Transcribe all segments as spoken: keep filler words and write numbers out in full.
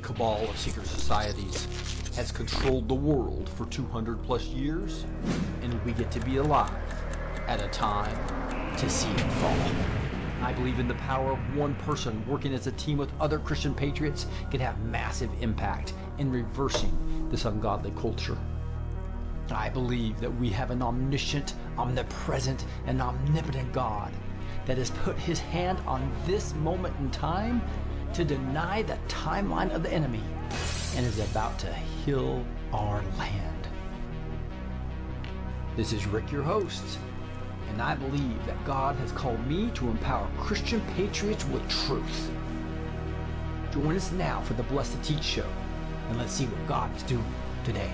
cabal of secret societies has controlled the world for two hundred plus years, and we get to be alive at a time to see it fall. I believe in the power of one person working as a team with other Christian patriots can have massive impact in reversing this ungodly culture. I believe that we have an omniscient, omnipresent, and omnipotent God that has put his hand on this moment in time to deny the timeline of the enemy and is about to heal our land. This is Rick, your host, and I believe that God has called me to empower Christian patriots with truth. Join us now for the Blessed to Teach show, and let's see what God is doing today.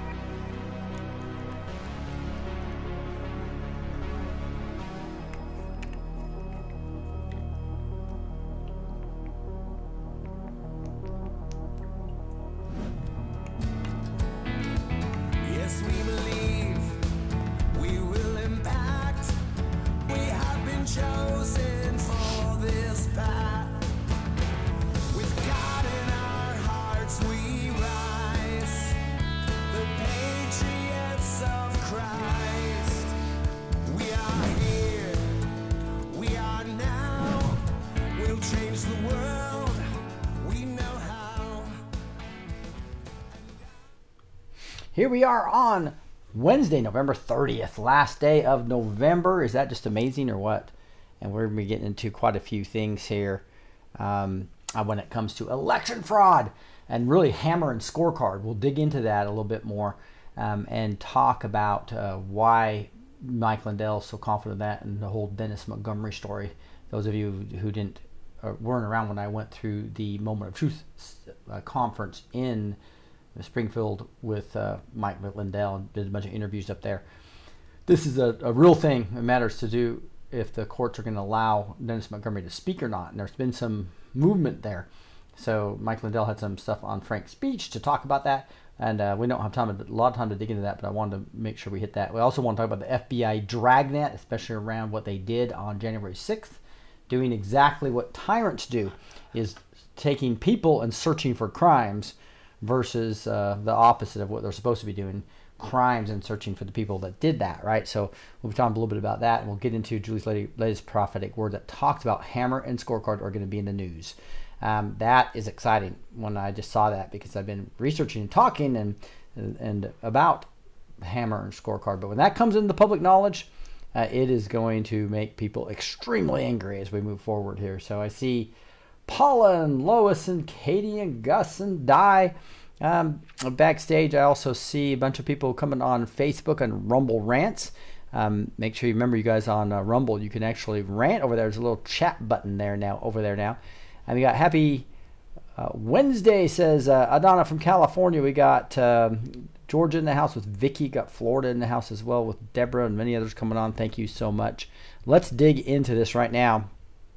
Here we are on Wednesday, November thirtieth, last day of November. Is that just amazing or what? And we're going to be getting into quite a few things here um, when it comes to election fraud and really Hammer and Scorecard. We'll dig into that a little bit more um, and talk about uh, why Mike Lindell is so confident in that and the whole Dennis Montgomery story. Those of you who didn't uh, weren't around when I went through the Moment of Truth uh, conference in Springfield with uh, Mike Lindell and did a bunch of interviews up there. This is a, a real thing. It matters to do if the courts are going to allow Dennis Montgomery to speak or not. And there's been some movement there. So Mike Lindell had some stuff on Frank's speech to talk about that. And uh, we don't have time, a lot of time to dig into that, but I wanted to make sure we hit that. We also want to talk about the F B I dragnet, especially around what they did on January sixth, doing exactly what tyrants do, is taking people and searching for crimes versus uh, the opposite of what they're supposed to be doing, crimes and searching for the people that did that, right? So we'll be talking a little bit about that, and we'll get into Julie's latest prophetic word that talks about Hammer and Scorecard are going to be in the news. Um, that is exciting when I just saw that, because I've been researching and talking and and about Hammer and Scorecard. But when that comes into public knowledge, uh, it is going to make people extremely angry as we move forward here. So I see Paula and Lois and Katie and Gus and Di. Um, backstage, I also see a bunch of people coming on Facebook and Rumble Rants. Um, make sure you remember, you guys, on uh, Rumble, you can actually rant over there. There's a little chat button there now, over there now. And we got Happy uh, Wednesday, says uh, Adana from California. We got uh, Georgia in the house with Vicky. Got Florida in the house as well with Deborah and many others coming on. Thank you so much. Let's dig into this right now.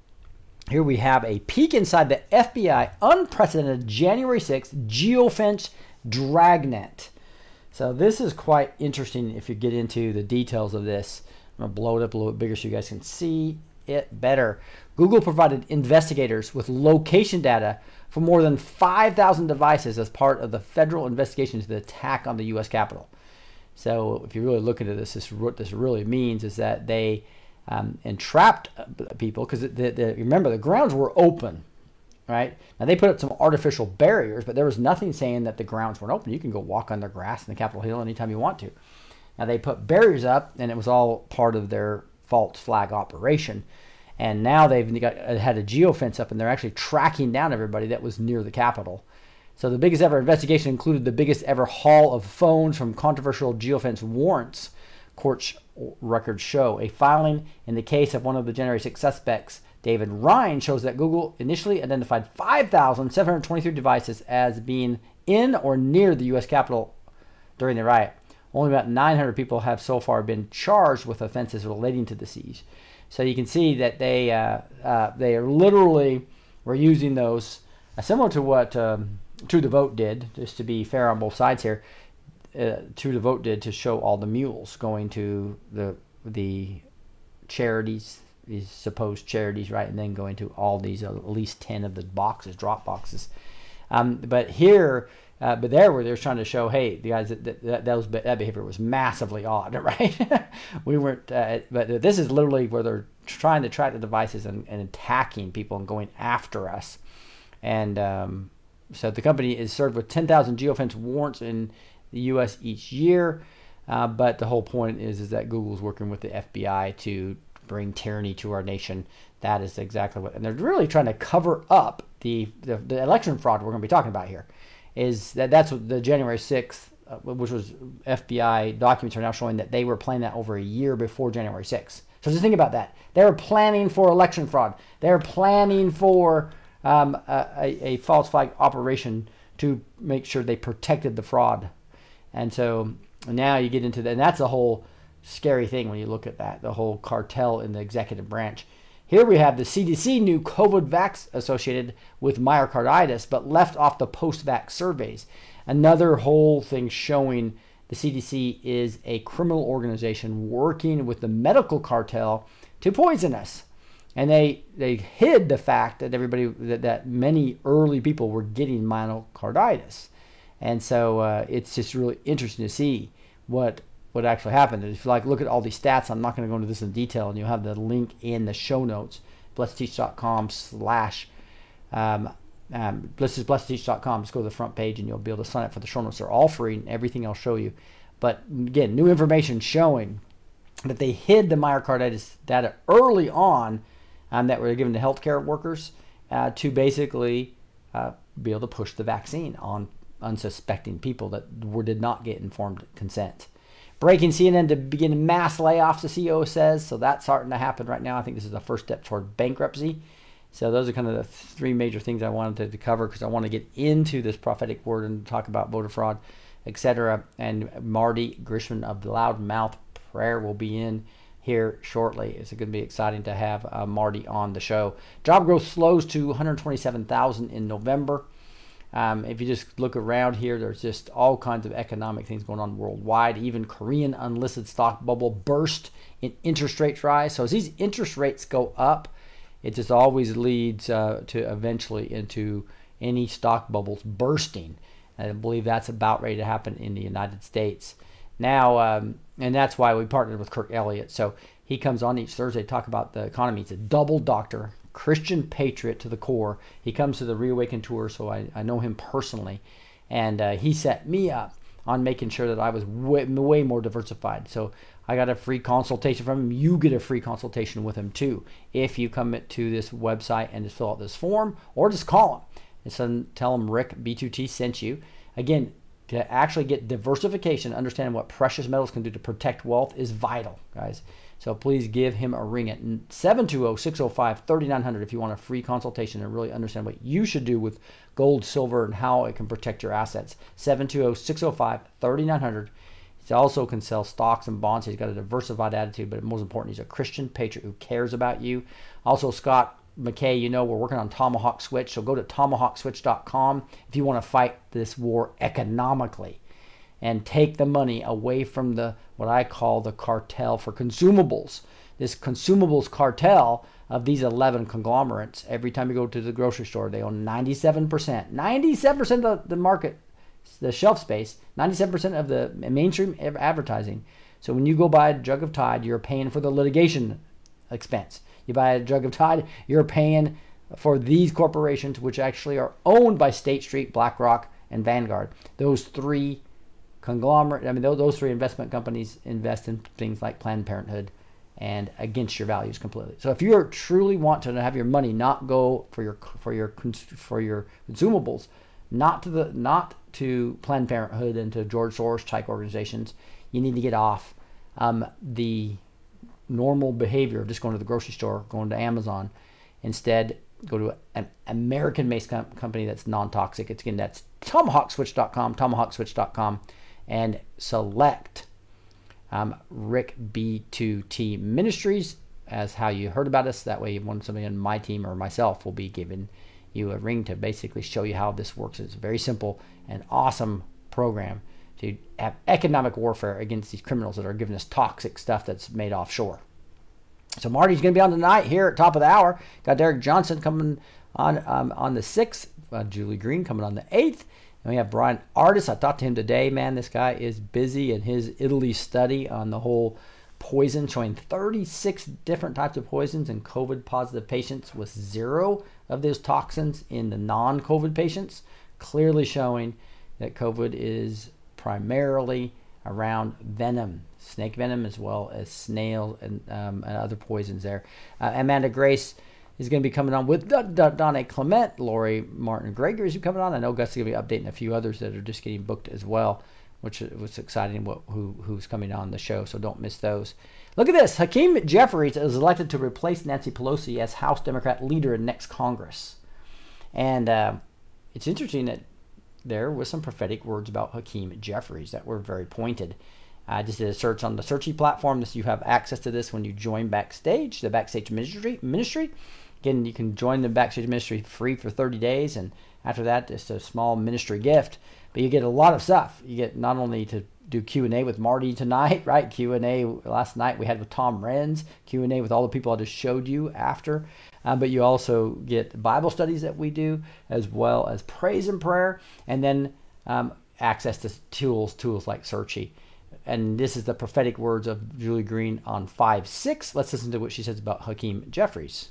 Here we have a peek inside the F B I unprecedented January sixth geofence dragnet. So this is quite interesting if you get into the details of this. I'm going to blow it up a little bit bigger so you guys can see it better. Google provided investigators with location data for more than five thousand devices as part of the federal investigation into the attack on the U S Capitol. So if you really look into this, this what this really means is that they Um, entrapped people, because the, the, remember, the grounds were open, right? Now, they put up some artificial barriers, but there was nothing saying that the grounds weren't open. You can go walk on the grass in the Capitol Hill anytime you want to. Now, they put barriers up, and it was all part of their false flag operation. And now they've got, had a geofence up, and they're actually tracking down everybody that was near the Capitol. So the biggest ever investigation included the biggest ever haul of phones from controversial geofence warrants, court records show. A filing in the case of one of the January sixth suspects, David Ryan, shows that Google initially identified five thousand seven hundred twenty-three devices as being in or near the U S Capitol during the riot. Only about nine hundred people have so far been charged with offenses relating to the siege. So you can see that they uh, uh, they are literally were using those, uh, similar to what um, True the Vote did, just to be fair on both sides here. Uh, True the Vote did to show all the mules going to the the charities, these supposed charities, right, and then going to all these, uh, at least ten of the boxes, drop boxes. Um, but here, uh, but there where they're trying to show, hey, the guys that that, that, was, that behavior was massively odd, right? we weren't, uh, but this is literally where they're trying to track the devices and, and attacking people and going after us. And um, so the company is served with ten thousand geofence warrants in the U S each year. Uh, but the whole point is, is that Google's working with the F B I to bring tyranny to our nation. That is exactly what, and they're really trying to cover up the, the, the election fraud we're going to be talking about here. Is that that's what the January sixth, uh, which was F B I documents are now showing that they were planning that over a year before January sixth. So just think about that. They were planning for election fraud. They were planning for um, a, a, a false flag operation to make sure they protected the fraud. And so now you get into that, and that's a whole scary thing when you look at that, the whole cartel in the executive branch. Here we have the C D C new COVID vax associated with myocarditis, but left off the post-vax surveys. Another whole thing showing the C D C is a criminal organization working with the medical cartel to poison us. And they they hid the fact that everybody that, that many early people were getting myocarditis. And so uh, it's just really interesting to see what what actually happened. If you like, look at all these stats. I'm not going to go into this in detail, and you'll have the link in the show notes, blessed teach dot com slash um, um, blessed teach dot com. Just go to the front page, and you'll be able to sign up for the show notes. They're all free, and everything I'll show you. But again, new information showing that they hid the myocarditis data early on, um, that were given to healthcare workers uh, to basically uh, be able to push the vaccine on unsuspecting people that were, did not get informed consent. Breaking, C N N to begin mass layoffs, the C E O says. So that's starting to happen right now. I think this is the first step toward bankruptcy. So those are kind of the three major things I wanted to, to cover, because I want to get into this prophetic word and talk about voter fraud, et cetera. And Marty Grisham of the Loudmouth Prayer will be in here shortly. It's going to be exciting to have uh, Marty on the show. Job growth slows to one hundred twenty-seven thousand in November. Um, if you just look around here, there's just all kinds of economic things going on worldwide. Even Korean unlisted stock bubble burst in interest rates rise. So as these interest rates go up, it just always leads uh, to eventually into any stock bubbles bursting. And I believe that's about ready to happen in the United States. Now, um, and that's why we partnered with Kirk Elliott. So he comes on each Thursday to talk about the economy. He's a double doctor, Christian patriot to the core. He comes to the Reawaken Tour, so I, I know him personally. And uh, he set me up on making sure that I was way, way more diversified. So I got a free consultation from him. You get a free consultation with him too, if you come to this website and just fill out this form, or just call him and send, tell him Rick B two T sent you. Again, to actually get diversification, understanding what precious metals can do to protect wealth is vital, guys. So please give him a ring at seven two zero, six zero five, three nine zero zero if you want a free consultation and really understand what you should do with gold, silver, and how it can protect your assets. seven two zero, six zero five, three nine zero zero. He also can sell stocks and bonds. He's got a diversified attitude, but most important, he's a Christian patriot who cares about you. Also, Scott McKay, you know, we're working on Tomahawk Switch, so go to tomahawk switch dot com if you want to fight this war economically and take the money away from the what I call the cartel for consumables. This consumables cartel of these eleven conglomerates. Every time you go to the grocery store, they own ninety-seven percent. ninety-seven percent of the market, the shelf space, ninety-seven percent of the mainstream advertising. So when you go buy a jug of Tide, you're paying for the litigation expense. You buy a jug of Tide, you're paying for these corporations, which actually are owned by State Street, BlackRock, and Vanguard. Those three conglomerate, I mean, those, those three investment companies invest in things like Planned Parenthood and against your values completely. So if you truly want to have your money not go for your for your for your consumables, not to the not to Planned Parenthood and to George Soros type organizations, you need to get off um, the normal behavior of just going to the grocery store, going to Amazon. Instead, go to an American-based com- company that's non-toxic. It's again, that's tomahawk switch dot com, tomahawk switch dot com, and select um, Rick B two T Ministries as how you heard about us. That way, when somebody on my team or myself will be giving you a ring to basically show you how this works. It's a very simple and awesome program to have economic warfare against these criminals that are giving us toxic stuff that's made offshore. So Marty's going to be on tonight here at top of the hour. Got Derek Johnson coming on um, on the sixth. Uh, Julie Green coming on the eighth. And we have Brian Ardis. I talked to him today. Man, this guy is busy in his Italy study on the whole poison, showing thirty-six different types of poisons in COVID-positive patients with zero of those toxins in the non-COVID patients, clearly showing that COVID is primarily around venom, snake venom, as well as snail and, um, and other poisons there. Uh, Amanda Grace is going to be coming on with Donna Clement. Lori Martin Gregory is coming on. I know Gus is going to be updating a few others that are just getting booked as well, which was exciting what, who who's coming on the show, so don't miss those. Look at this. Hakeem Jeffries is elected to replace Nancy Pelosi as House Democrat leader in next Congress. And uh, it's interesting that there was some prophetic words about Hakeem Jeffries that were very pointed. I just did a search on the Searchy platform. This, you have access to this when you join Backstage, the Backstage Ministry. ministry. Again, you can join the Backstage Ministry free for thirty days, and after that, it's a small ministry gift. But you get a lot of stuff. You get not only to do Q and A with Marty tonight, right? Q and A last night we had with Tom Renz, Q and A with all the people I just showed you after. Uh, but you also get Bible studies that we do, as well as praise and prayer, and then um, access to tools, tools like Searchy. And this is the prophetic words of Julie Green on five six. Let's listen to what she says about Hakeem Jeffries.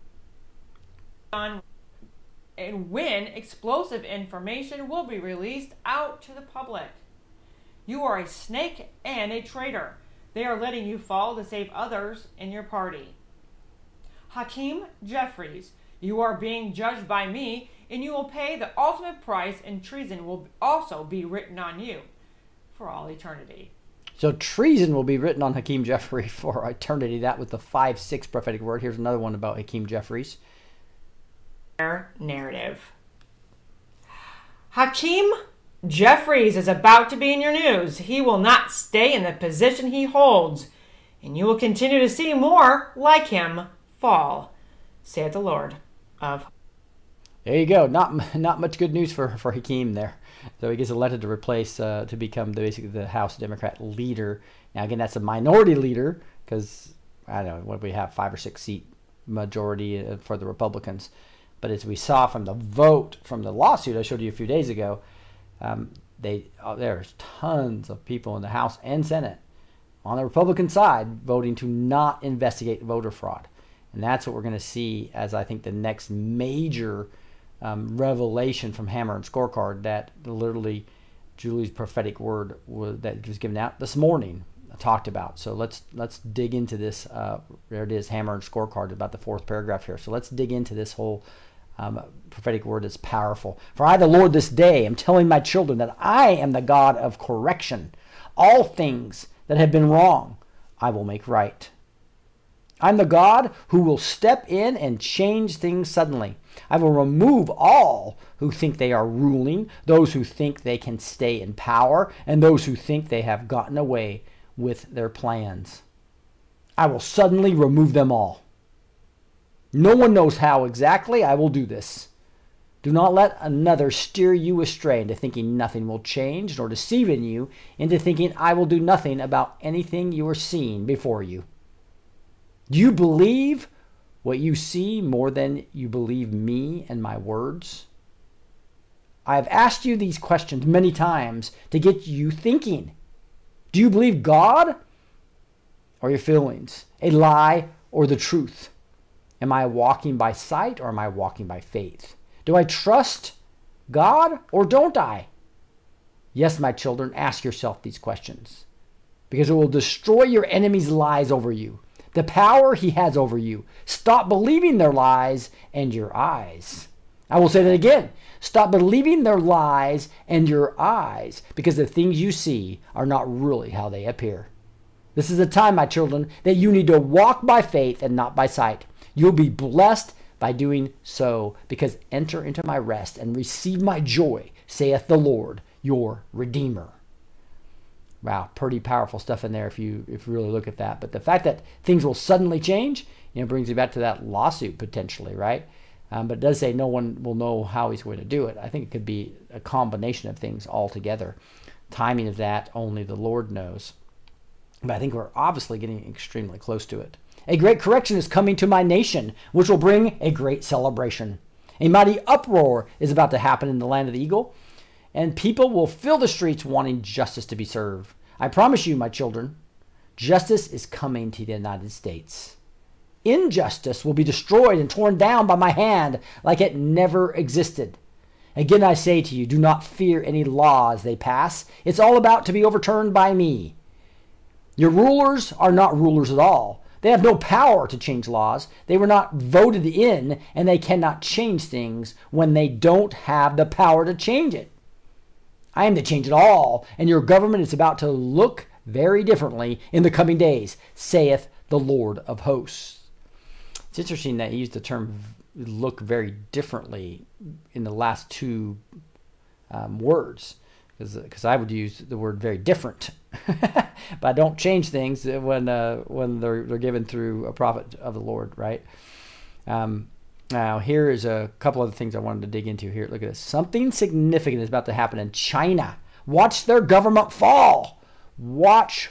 On and when explosive information will be released out to the public. You are a snake and a traitor. They are letting you fall to save others in your party. Hakeem Jeffries, you are being judged by me, and you will pay the ultimate price, and treason will also be written on you for all eternity. So treason will be written on Hakeem Jeffries for eternity. That was the five six prophetic word. Here's another one about Hakeem Jeffries. Narrative. Hakeem Jeffries is about to be in your news. He will not stay in the position he holds, and you will continue to see more like him fall, saith the Lord of. There you go. Not not much good news for, for Hakeem there. So he gets elected to replace, uh, to become the, basically the House Democrat leader. Now, again, that's a minority leader because, I don't know, what do we have, five or six seat majority for the Republicans. But as we saw from the vote from the lawsuit I showed you a few days ago, um, they oh, there's tons of people in the House and Senate on the Republican side voting to not investigate voter fraud. And that's what we're going to see as, I think, the next major um, revelation from Hammer and Scorecard, that literally Julie's prophetic word was, that was given out this morning, talked about. So let's let's dig into this. Uh, there it is, Hammer and Scorecard, about the fourth paragraph here. So let's dig into this whole um, prophetic word that's powerful. For I, the Lord, this day am telling my children that I am the God of correction. All things that have been wrong, I will make right. I'm the God who will step in and change things suddenly. I will remove all who think they are ruling, those who think they can stay in power, and those who think they have gotten away with their plans. I will suddenly remove them all. No one knows how exactly I will do this. Do not let another steer you astray into thinking nothing will change, nor deceiving you into thinking I will do nothing about anything you are seeing before you. Do you believe what you see more than you believe me and my words? I have asked you these questions many times to get you thinking. Do you believe God or your feelings, a lie or the truth? Am I walking by sight or am I walking by faith? Do I trust God or don't I? Yes, my children, ask yourself these questions, because it will destroy your enemy's lies over you, the power he has over you. Stop believing their lies and your eyes. I will say that again. Stop believing their lies and your eyes, because the things you see are not really how they appear. This is the time, my children, that you need to walk by faith and not by sight. You'll be blessed by doing so, because enter into my rest and receive my joy, saith the Lord, your Redeemer. Wow, pretty powerful stuff in there if you if you really look at that. But the fact that things will suddenly change, you know, brings you back to that lawsuit potentially, right? Um, but it does say no one will know how he's going to do it. I think it could be a combination of things altogether. Timing of that, only the Lord knows. But I think we're obviously getting extremely close to it. A great correction is coming to my nation, which will bring a great celebration. A mighty uproar is about to happen in the land of the eagle, and people will fill the streets wanting justice to be served. I promise you, my children, justice is coming to the United States. Injustice will be destroyed and torn down by my hand like it never existed. Again, I say to you, do not fear any laws they pass. It's all about to be overturned by me. Your rulers are not rulers at all. They have no power to change laws. They were not voted in, and they cannot change things when they don't have the power to change it. I am to change it all, and your government is about to look very differently in the coming days, saith the Lord of hosts. It's interesting that he used the term look very differently in the last two um, words, because I would use the word very different. But I don't change things when uh, when they're, they're given through a prophet of the Lord, right? Um, now, here is a couple of things I wanted to dig into here. Look at this. Something significant is about to happen in China. Watch their government fall. Watch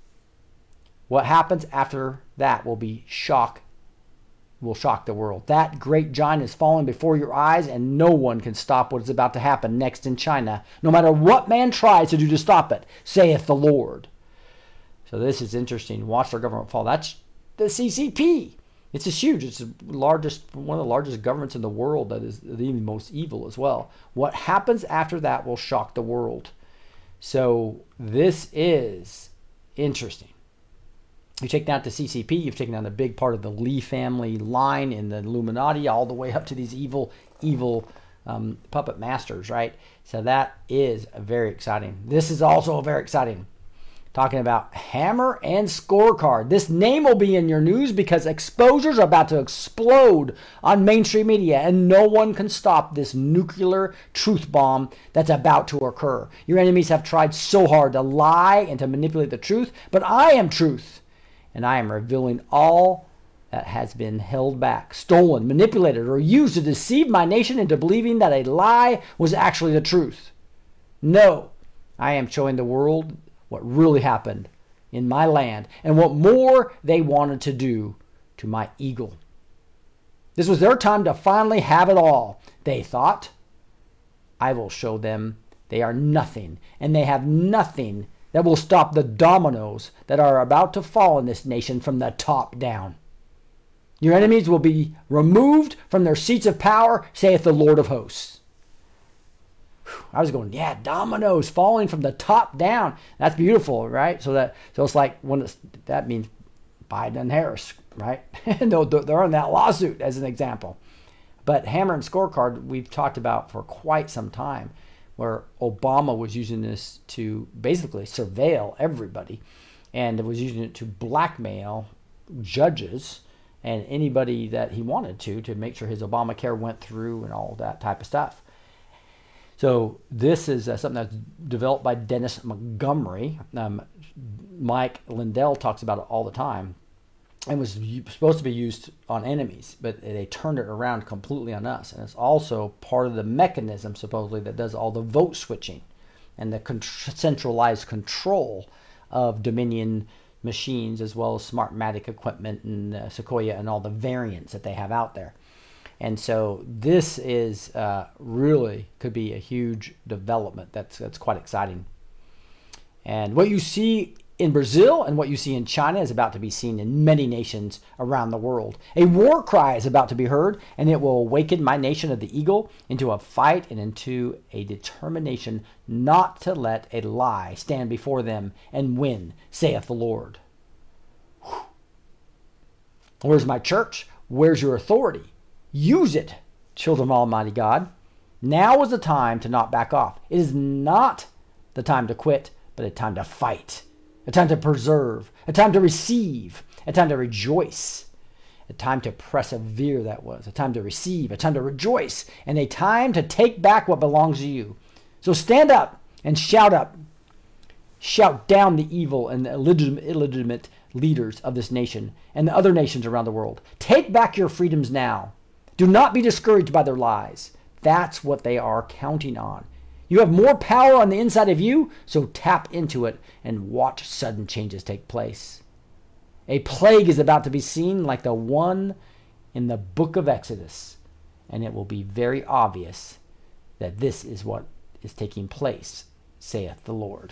what happens after that will be shock, will shock the world. That great giant is falling before your eyes, and no one can stop what is about to happen next in China, no matter what man tries to do to stop it, saith the Lord. So this is interesting. Watch their government fall. That's the C C P. It's just huge. It's the largest, one of the largest governments in the world that is the most evil as well. What happens after that will shock the world. So this is interesting. You take down the C C P, you've taken down a big part of the Lee family line in the Illuminati, all the way up to these evil, evil um, puppet masters, right? So that is very exciting. This is also very exciting. Talking about Hammer and Scorecard. This name will be in your news because exposures are about to explode on mainstream media, and no one can stop this nuclear truth bomb that's about to occur. Your enemies have tried so hard to lie and to manipulate the truth, but I am truth. And I am revealing all that has been held back, stolen, manipulated, or used to deceive my nation into believing that a lie was actually the truth. No, I am showing the world what really happened in my land and what more they wanted to do to my eagle. This was their time to finally have it all. They thought, I will show them they are nothing, and they have nothing that will stop the dominoes that are about to fall in this nation from the top down. Your enemies will be removed from their seats of power, saith the Lord of hosts. Whew, I was going, yeah, dominoes falling from the top down. That's beautiful, right? So that so it's like when it's, that means Biden and Harris, right? they're, they're in that lawsuit as an example. But Hammer and Scorecard we've talked about for quite some time, where Obama was using this to basically surveil everybody, and was using it to blackmail judges and anybody that he wanted to, to make sure his Obamacare went through and all that type of stuff. So this is uh, something that's developed by Dennis Montgomery. Um, Mike Lindell talks about it all the time. It was supposed to be used on enemies, but they turned it around completely on us. And it's also part of the mechanism, supposedly, that does all the vote switching and the con- centralized control of Dominion machines, as well as Smartmatic equipment and uh, Sequoia and all the variants that they have out there. And so this is uh, really could be a huge development. That's that's quite exciting. And what you see in Brazil and what you see in China is about to be seen in many nations around the world. A war cry is about to be heard, and it will awaken my nation of the eagle into a fight and into a determination not to let a lie stand before them and win, saith the Lord. Whew. Where's my church? Where's your authority? Use it, children of Almighty God. Now is the time to not back off. It is not the time to quit, but a time to fight. A time to preserve, a time to receive, a time to rejoice, a time to persevere that was, a time to receive, a time to rejoice, and a time to take back what belongs to you. So stand up and shout up. Shout down the evil and the illegitimate, illegitimate leaders of this nation and the other nations around the world. Take back your freedoms now. Do not be discouraged by their lies. That's what they are counting on. You have more power on the inside of you, so tap into it and watch sudden changes take place. A plague is about to be seen like the one in the book of Exodus. and it will be very obvious that this is what is taking place, saith the Lord.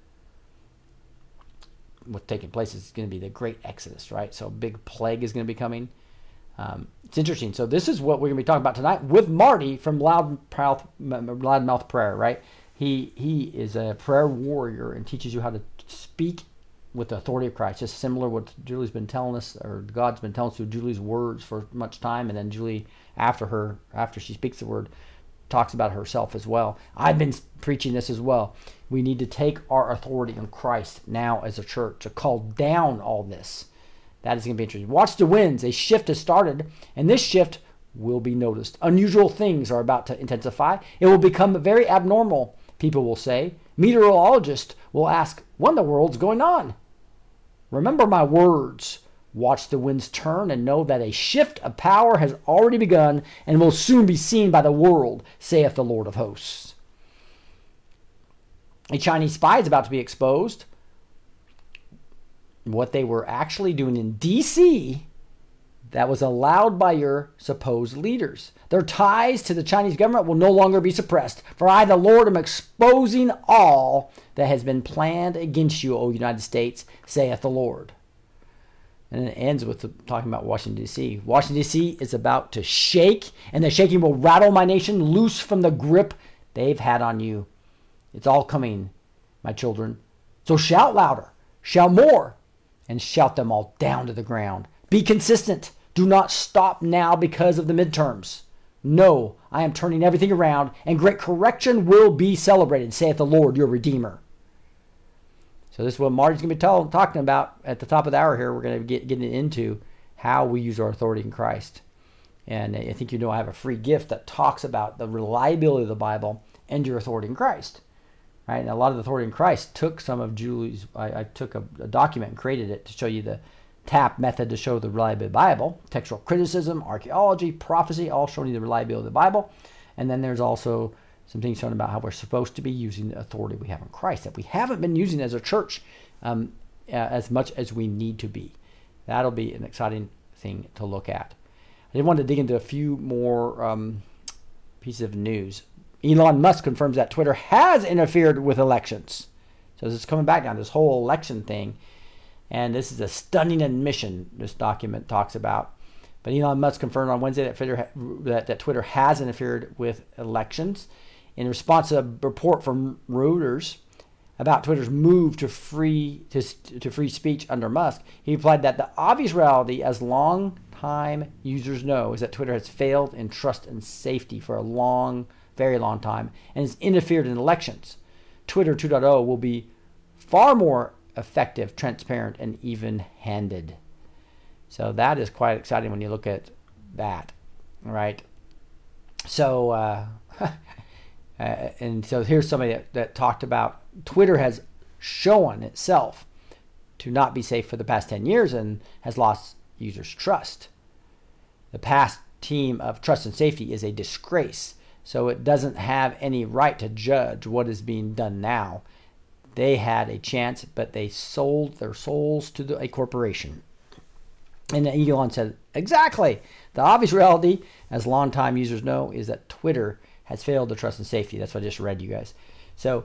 What's taking place is going to be the great Exodus, right? So a big plague is going to be coming. Um, it's interesting. So this is what we're going to be talking about tonight with Marty from Loudmouth, Loudmouth Prayer, right? He he is a prayer warrior and teaches you how to speak with the authority of Christ, just similar to what Julie's been telling us, or God's been telling us through Julie's words for much time, and then Julie, after her, after she speaks the word, talks about herself as well. I've been preaching this as well. We need to take our authority in Christ now as a church to call down all this. That is going to be interesting. Watch the winds. A shift has started, and this shift will be noticed. Unusual things are about to intensify. It will become very abnormal, people will say. Meteorologists will ask, what in the world's going on? Remember my words. Watch the winds turn and know that a shift of power has already begun and will soon be seen by the world, saith the Lord of hosts. A Chinese spy is about to be exposed. What they were actually doing in D C that was allowed by your supposed leaders. Their ties to the Chinese government will no longer be suppressed. For I, the Lord, am exposing all that has been planned against you, O United States, saith the Lord. And it ends with the, talking about Washington, D C Washington, D C is about to shake, and the shaking will rattle my nation loose from the grip they've had on you. It's all coming, my children. So shout louder, shout more, and shout them all down to the ground. Be consistent. Do not stop now because of the midterms. No, I am turning everything around, and great correction will be celebrated, saith the Lord, your Redeemer. So this is what Marty's going to be tell, talking about at the top of the hour here. We're going to get getting into how we use our authority in Christ. And I think you know I have a free gift that talks about the reliability of the Bible and your authority in Christ. Right? And a lot of the authority in Christ took some of Julie's, I, I took a, a document and created it to show you the TAP method to show the reliability of the Bible. Textual criticism, archaeology, prophecy, all showing you the reliability of the Bible. And then there's also some things showing about how we're supposed to be using the authority we have in Christ that we haven't been using as a church um, uh, as much as we need to be. That'll be an exciting thing to look at. I did want to dig into a few more um, pieces of news. Elon Musk confirms that Twitter has interfered with elections. So this is coming back down, this whole election thing. And this is a stunning admission this document talks about. But Elon Musk confirmed on Wednesday that Twitter, that, that Twitter has interfered with elections. In response to a report from Reuters about Twitter's move to free to, to free speech under Musk, he replied that the obvious reality, as long-time users know, is that Twitter has failed in trust and safety for a long very long time, and has interfered in elections. Twitter two point oh will be far more effective, transparent, and even-handed. So that is quite exciting when you look at that, right? So, uh, uh, and so here's somebody that, that talked about Twitter has shown itself to not be safe for the past ten years and has lost users' trust. The past team of trust and safety is a disgrace. So it doesn't have any right to judge what is being done now. They had a chance, but they sold their souls to the, a corporation. And Elon said, exactly. The obvious reality, as longtime users know, is that Twitter has failed to trust and safety. That's what I just read you guys. So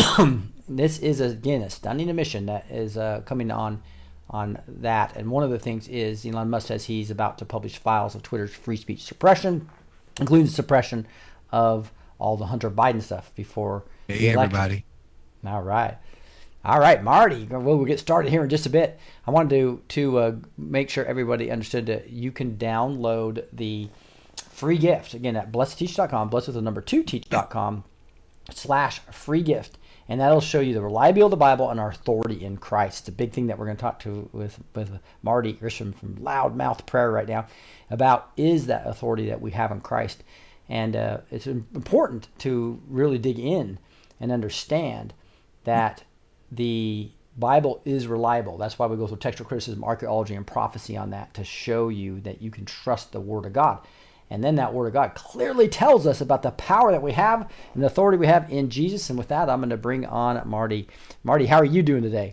this is, again, a stunning admission that is uh, coming on on that. And one of the things is Elon Musk says he's about to publish files of Twitter's free speech suppression, including the suppression of all the Hunter Biden stuff before hey, the election. Everybody. All right. All right, Marty. Well, we'll get started here in just a bit. I wanted to, to uh, make sure everybody understood that you can download the free gift, again, at blessed teach dot com, blessed with the number two teach dot com slash free gift. And that'll show you the reliability of the Bible and our authority in Christ. It's a big thing that we're going to talk to with, with Marty Grisham from Loudmouth Prayer right now about is that authority that we have in Christ. And uh, it's important to really dig in and understand that the Bible is reliable. That's why we go through textual criticism, archaeology, and prophecy on that to show you that you can trust the Word of God. And then that Word of God clearly tells us about the power that we have and the authority we have in Jesus. And with that, I'm going to bring on Marty. Marty, how are you doing today?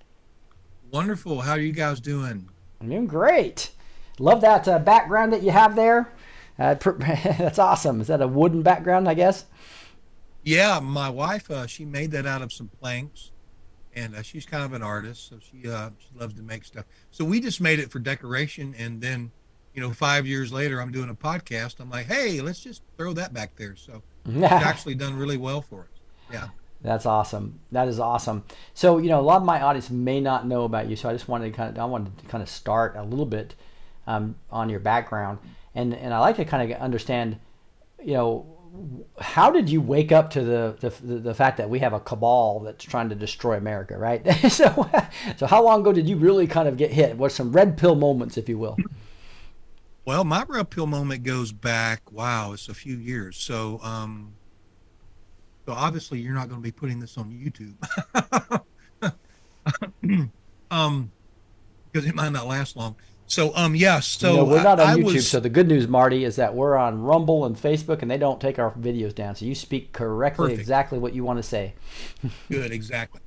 Wonderful. How are you guys doing? I'm doing great. Love that uh, background that you have there. Uh, pr- that's awesome. Is that a wooden background, I guess? Yeah, my wife, uh, she made that out of some planks, and uh, she's kind of an artist, so she uh, she loves to make stuff. So we just made it for decoration, and then, you know, five years later, I'm doing a podcast. I'm like, hey, let's just throw that back there. So it's actually done really well for us. Yeah. That's awesome. That is awesome. So, you know, a lot of my audience may not know about you, so I just wanted to kind of, I wanted to kind of start a little bit um, on your background, and and I like to kind of understand, you know, how did you wake up to the the, the fact that we have a cabal that's trying to destroy America, right? so, so how long ago did you really kind of get hit? What some red pill moments, if you will? Well, my red pill moment goes back. Wow, it's a few years. So, um, so obviously you're not going to be putting this on YouTube, um, because it might not last long. So, um, yeah. So you know, we're not on I, I YouTube. was, so the good news, Marty, is that we're on Rumble and Facebook, and they don't take our videos down. So you speak correctly, Perfect. exactly what you want to say. Good, exactly.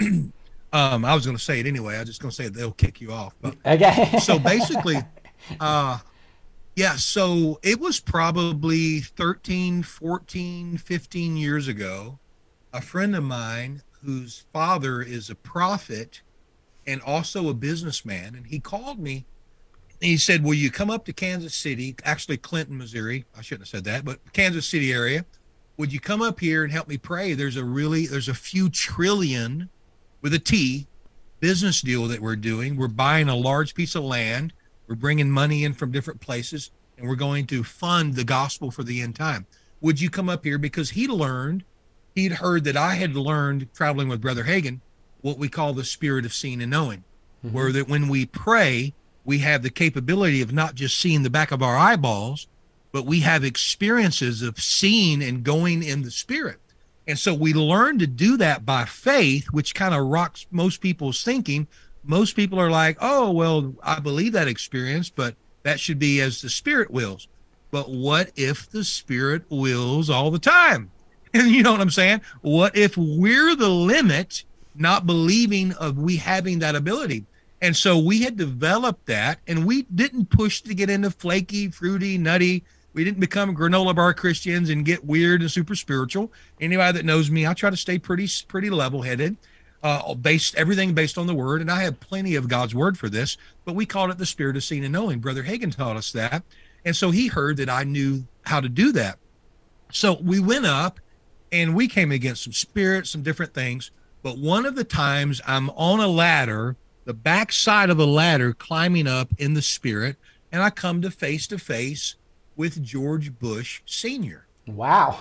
um, I was going to say it anyway. I was just going to say it, they'll kick you off. But, Okay. so basically, uh, yeah. So it was probably thirteen, fourteen, fifteen years ago. A friend of mine whose father is a prophet and also a businessman, and he called me. He said, will you come up to Kansas City, actually Clinton, Missouri. I shouldn't have said that, but Kansas City area. Would you come up here and help me pray? There's a really, there's a few trillion with a T business deal that we're doing. We're buying a large piece of land. We're bringing money in from different places, and we're going to fund the gospel for the end time. Would you come up here? Because he learned, he'd heard that I had learned traveling with Brother Hagin, what we call the spirit of seeing and knowing, mm-hmm. where that when we pray, we have the capability of not just seeing the back of our eyeballs, but we have experiences of seeing and going in the spirit. And so we learn to do that by faith, which kind of rocks most people's thinking. Most people are like, oh, well, I believe that experience, but that should be as the spirit wills. But what if the spirit wills all the time? And you know what I'm saying? What if we're the limit, not believing of we having that ability? And so we had developed that, and we didn't push to get into flaky, fruity, nutty. We didn't become granola bar Christians and get weird and super spiritual. Anybody that knows me, I try to stay pretty, pretty level-headed, uh, based everything based on the Word. And I have plenty of God's Word for this, but we called it the spirit of seeing and knowing. Brother Hagin taught us that, and so he heard that I knew how to do that. So we went up, and we came against some spirits, some different things. But one of the times I'm on a ladder, the backside of a ladder, climbing up in the spirit, and I come to face to face with George Bush Senior Wow.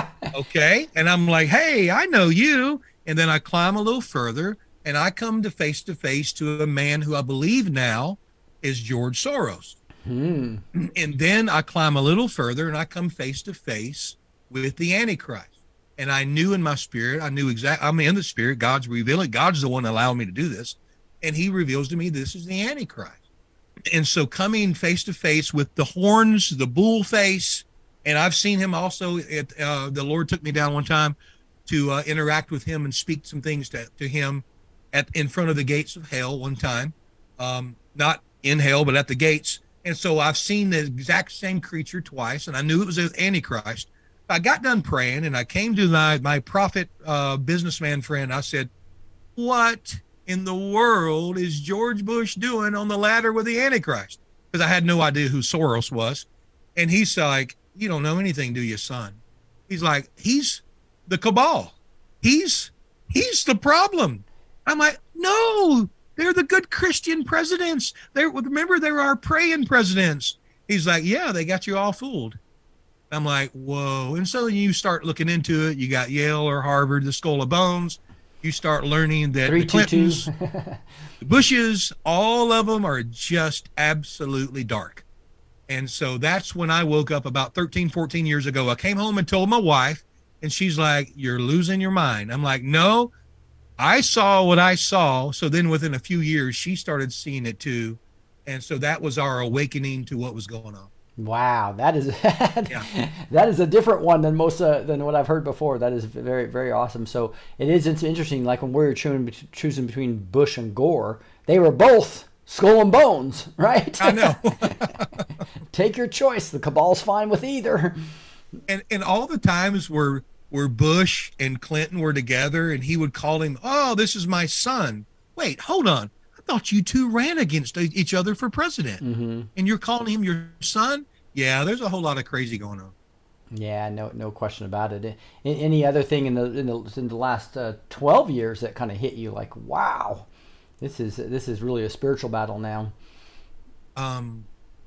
Okay. And I'm like, hey, I know you. And then I climb a little further, and I come to face to face to a man who I believe now is George Soros. Hmm. And then I climb a little further, and I come face to face with the Antichrist. And I knew in my spirit, I knew exactly, I'm in the spirit, God's revealing, God's the one allowing me to do this. And he reveals to me, this is the Antichrist. And so coming face to face with the horns, the bull face, and I've seen him also, at, uh, the Lord took me down one time to uh, interact with him and speak some things to, to him at in front of the gates of hell one time, um, not in hell, but at the gates. And so I've seen the exact same creature twice, and I knew it was an Antichrist. I got done praying, and I came to my, my prophet uh, businessman friend. I said, what in the world is George Bush doing on the ladder with the Antichrist? Because I had no idea who Soros was. And he's like, you don't know anything, do you, son? He's like, he's the cabal. He's he's the problem. I'm like, no, they're the good Christian presidents. They're, remember, they're our praying presidents. He's like, yeah, they got you all fooled. I'm like, whoa. And so you start looking into it. You got Yale or Harvard, the Skull of Bones. You start learning that Three, the Clintons, two, two. the Bushes, all of them are just absolutely dark. And so that's when I woke up about thirteen, fourteen years ago. I came home and told my wife, and she's like, you're losing your mind. I'm like, no, I saw what I saw. So then within a few years, she started seeing it too. And so that was our awakening to what was going on. Wow, that is Yeah. that is a different one than most uh, than what I've heard before. That is very very awesome. So it is it's interesting. Like when we were choosing choosing between Bush and Gore, they were both skull and bones, right? I know. Take your choice. The cabal's fine with either. And and all the times where where Bush and Clinton were together, and he would call him, "Oh, this is my son." Wait, hold on. I thought you two ran against each other for president, Mm-hmm. and you're calling him your son? Yeah, there's a whole lot of crazy going on. Yeah, no, no question about it. Any other thing in the in the, in the last uh, twelve years that kind of hit you like, wow, this is this is really a spiritual battle now? Um,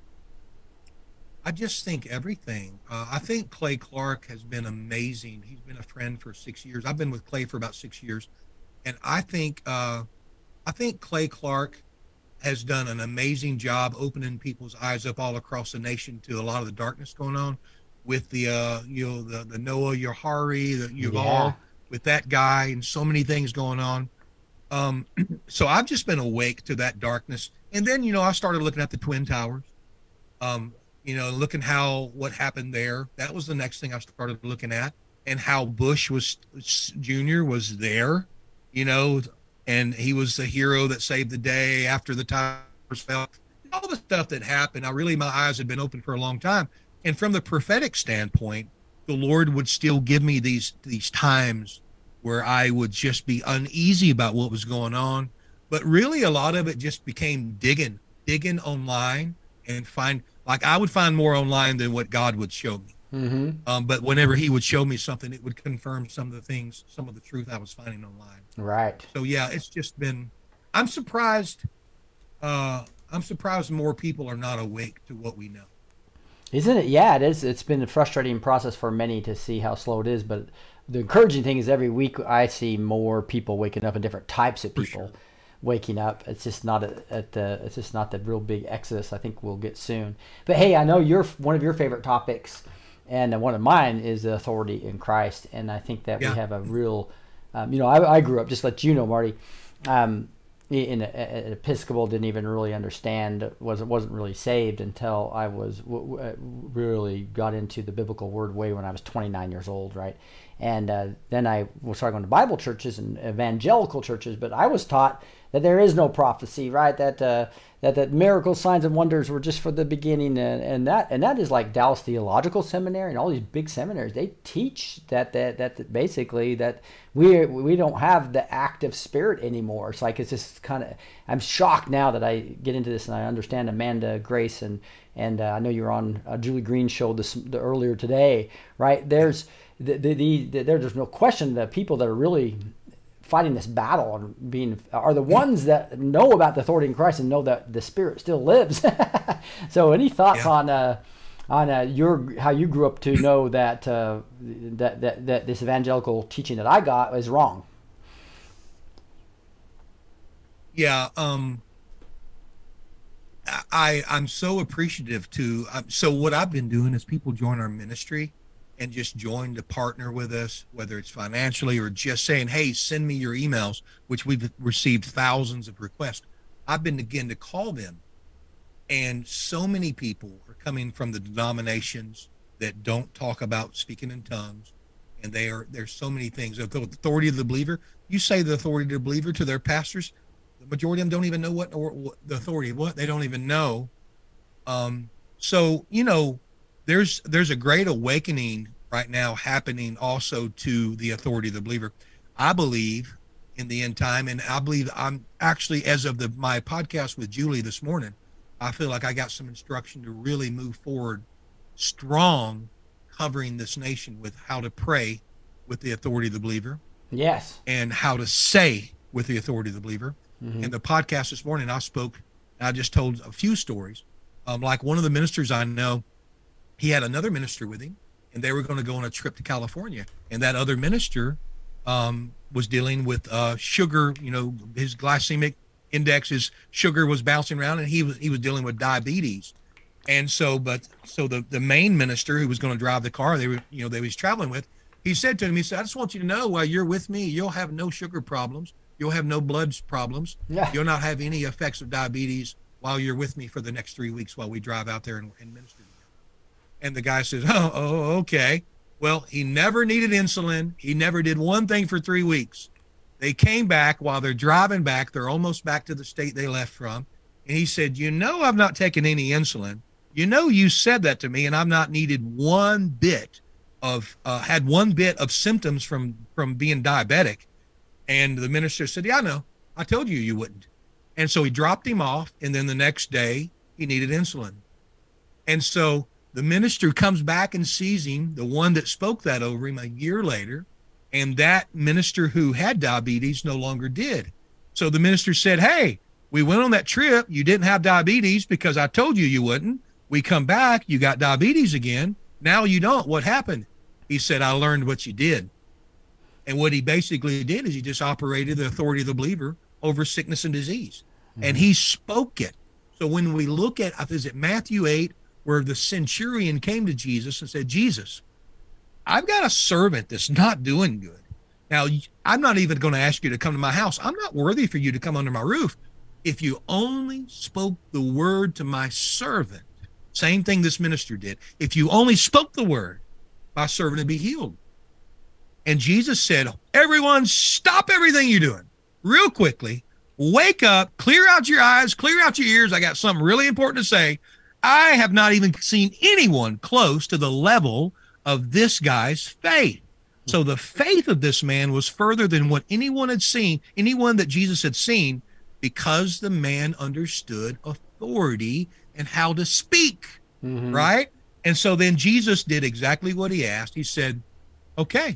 I just think everything. Uh, I think Clay Clark has been amazing. He's been a friend for six years. I've been with Clay for about six years, and I think uh, I think Clay Clark has done an amazing job opening people's eyes up all across the nation to a lot of the darkness going on with the uh, you know the the Noah Yohari, the Yuval, Yeah. with that guy, and so many things going on. Um, so I've just been awake to that darkness, and then you know I started looking at the Twin Towers. Um, you know, looking how what happened there. That was the next thing I started looking at, and how Bush was Junior was there, you know, and he was the hero that saved the day after the towers fell. All the stuff that happened, I really my eyes had been open for a long time. And from the prophetic standpoint, the Lord would still give me these these times where I would just be uneasy about what was going on. But really, a lot of it just became digging, digging online and find. Like I would find more online than what God would show me. Mm-hmm. Um, but whenever he would show me something, it would confirm some of the things, some of the truth I was finding online. Right. So yeah, it's just been, I'm surprised. Uh, I'm surprised more people are not awake to what we know. Isn't it? Yeah, it is. It's been a frustrating process for many to see how slow it is. But the encouraging thing is every week I see more people waking up and different types of people. Sure. Waking up. It's just not at, at the. It's just not the real big exodus. I think we'll get soon. But hey, I know you're one of your favorite topics, and one of mine is the authority in Christ. And I think that Yeah. we have a real. Um, you know, I, I grew up, just to let you know, Marty, um, in a, a, an Episcopal. Didn't even really understand. wasn't wasn't really saved until I was w- w- really got into the biblical word way when I was twenty-nine years old, right? And uh, then I started going to Bible churches and evangelical churches, but I was taught that there is no prophecy, right? That uh, that that miracles, signs, and wonders were just for the beginning, and, and that and that is like Dallas Theological Seminary and all these big seminaries. They teach that that that, that basically that we we don't have the active spirit anymore. It's like it's just kind of. I'm shocked now that I get into this and I understand Amanda Grace and and uh, I know you're on uh, Julie Green's show this the, earlier today, right? There's the, the, the, the there's no question that people that are really fighting this battle and being are the ones that know about the authority in Christ and know that the Spirit still lives. So, any thoughts Yeah. on uh, on uh, your how you grew up to know that, uh, that that that this evangelical teaching that I got is wrong? Yeah. Um, I I'm so appreciative to. Um, so what I've been doing is people join our ministry and just join to partner with us, whether it's financially or just saying, hey, send me your emails, which we've received thousands of requests. I've been again to call them. And so many people are coming from the denominations that don't talk about speaking in tongues. And they are, there's so many things. The authority of the believer, you say the authority of the believer to their pastors, the majority of them don't even know what, or what the authority of what, they don't even know. Um, so, you know, There's there's a great awakening right now happening also to the authority of the believer. I believe in the end time, and I believe I'm actually, as of the my podcast with Julie this morning, I feel like I got some instruction to really move forward strong, covering this nation with how to pray with the authority of the believer Yes. and how to say with the authority of the believer. Mm-hmm. In the podcast this morning, I spoke, and I just told a few stories. Um, like one of the ministers I know, he had another minister with him, and they were going to go on a trip to California. And that other minister um, was dealing with uh, sugar. You know, his glycemic index, his sugar was bouncing around, and he was he was dealing with diabetes. And so, but so the the main minister who was going to drive the car, they were you know they was traveling with, he said to him, he said, I just want you to know, while you're with me, you'll have no sugar problems, you'll have no blood problems, Yeah. you'll not have any effects of diabetes while you're with me for the next three weeks while we drive out there and, and minister. And the guy says, oh, oh, okay. Well, he never needed insulin. He never did one thing for three weeks. They came back while they're driving back. They're almost back to the state they left from. And he said, you know, I've not taken any insulin. You know, you said that to me, and I've not needed one bit of, uh, had one bit of symptoms from, from being diabetic. And the minister said, yeah, I know. I told you you wouldn't. And so he dropped him off. And then the next day he needed insulin. And so the minister comes back and sees him, the one that spoke that over him a year later. And that minister who had diabetes no longer did. So the minister said, hey, we went on that trip. You didn't have diabetes because I told you you wouldn't. We come back, you got diabetes again. Now you don't. What happened? He said, I learned what you did. And what he basically did is he just operated the authority of the believer over sickness and disease. Mm-hmm. And he spoke it. So when we look at, is it Matthew eight, where the centurion came to Jesus and said, Jesus, I've got a servant that's not doing good. Now, I'm not even going to ask you to come to my house. I'm not worthy for you to come under my roof. If you only spoke the word to my servant, same thing this minister did. If you only spoke the word, my servant would be healed. And Jesus said, everyone, stop everything you're doing real quickly. Wake up, clear out your eyes, clear out your ears. I got something really important to say. I have not even seen anyone close to the level of this guy's faith. So the faith of this man was further than what anyone had seen, anyone that Jesus had seen, because the man understood authority and how to speak, mm-hmm. right? And so then Jesus did exactly what he asked. He said, okay,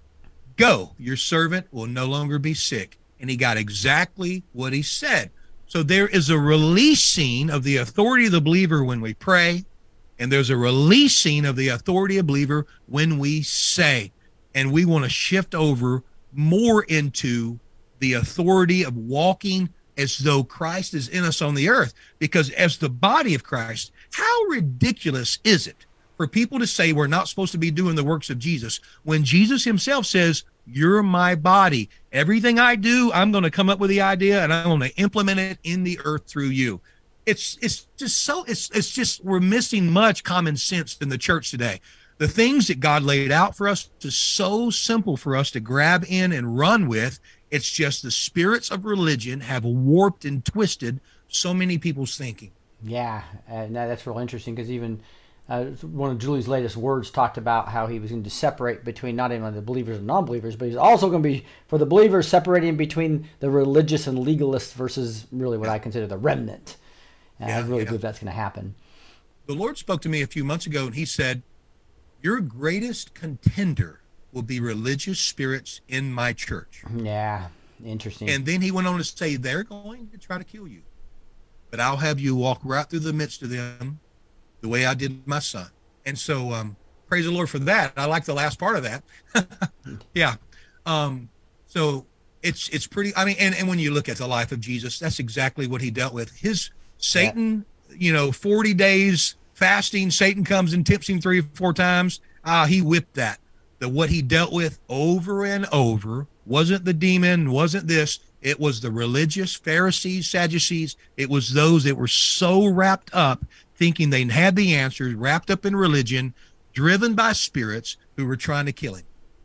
go, your servant will no longer be sick. And he got exactly what he said. So there is a releasing of the authority of the believer when we pray, and there's a releasing of the authority of the believer when we say. And we want to shift over more into the authority of walking as though Christ is in us on the earth. Because as the body of Christ, how ridiculous is it for people to say we're not supposed to be doing the works of Jesus when Jesus himself says, you're my body. Everything I do, I'm going to come up with the idea and I'm going to implement it in the earth through you. It's it's just so it's it's just we're missing much common sense in the church today. The things that God laid out for us is so simple for us to grab in and run with. It's just the spirits of religion have warped and twisted so many people's thinking. Yeah, and that's real interesting because even uh, one of Julie's latest words talked about how he was going to separate between not only the believers and non-believers, but he's also going to be, for the believers, separating between the religious and legalists versus really what I consider the remnant. And yeah, I really yeah. believe that's going to happen. The Lord spoke to me a few months ago, and he said, your greatest contender will be religious spirits in my church. Yeah, interesting. And then he went on to say, they're going to try to kill you, but I'll have you walk right through the midst of them the way I did my son. And so um, praise the Lord for that. I like the last part of that. yeah. Um, so it's it's pretty, I mean, and, and when you look at the life of Jesus, that's exactly what he dealt with. His Satan, yeah. you know, forty days fasting, Satan comes and tips him three or four times. Ah, he whipped that. The what he dealt with over and over wasn't the demon, wasn't this. It was the religious Pharisees, Sadducees. It was those that were so wrapped up, thinking they had the answers, wrapped up in religion, driven by spirits who were trying to kill him.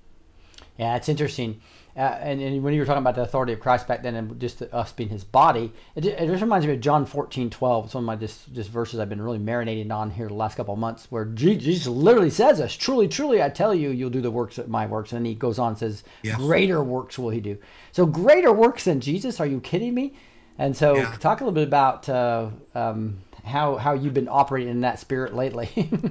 Yeah, it's interesting. Uh, and, and when you were talking about the authority of Christ back then and just us being his body, it, it just reminds me of John fourteen twelve. It's one of my just, just verses I've been really marinating on here the last couple of months, where Jesus literally says this, truly, truly, I tell you, you'll do the works of my works. And he goes on and says, yes. greater works will he do. So greater works than Jesus? Are you kidding me? And so yeah. talk a little bit about uh, um, how, how you've been operating in that spirit lately.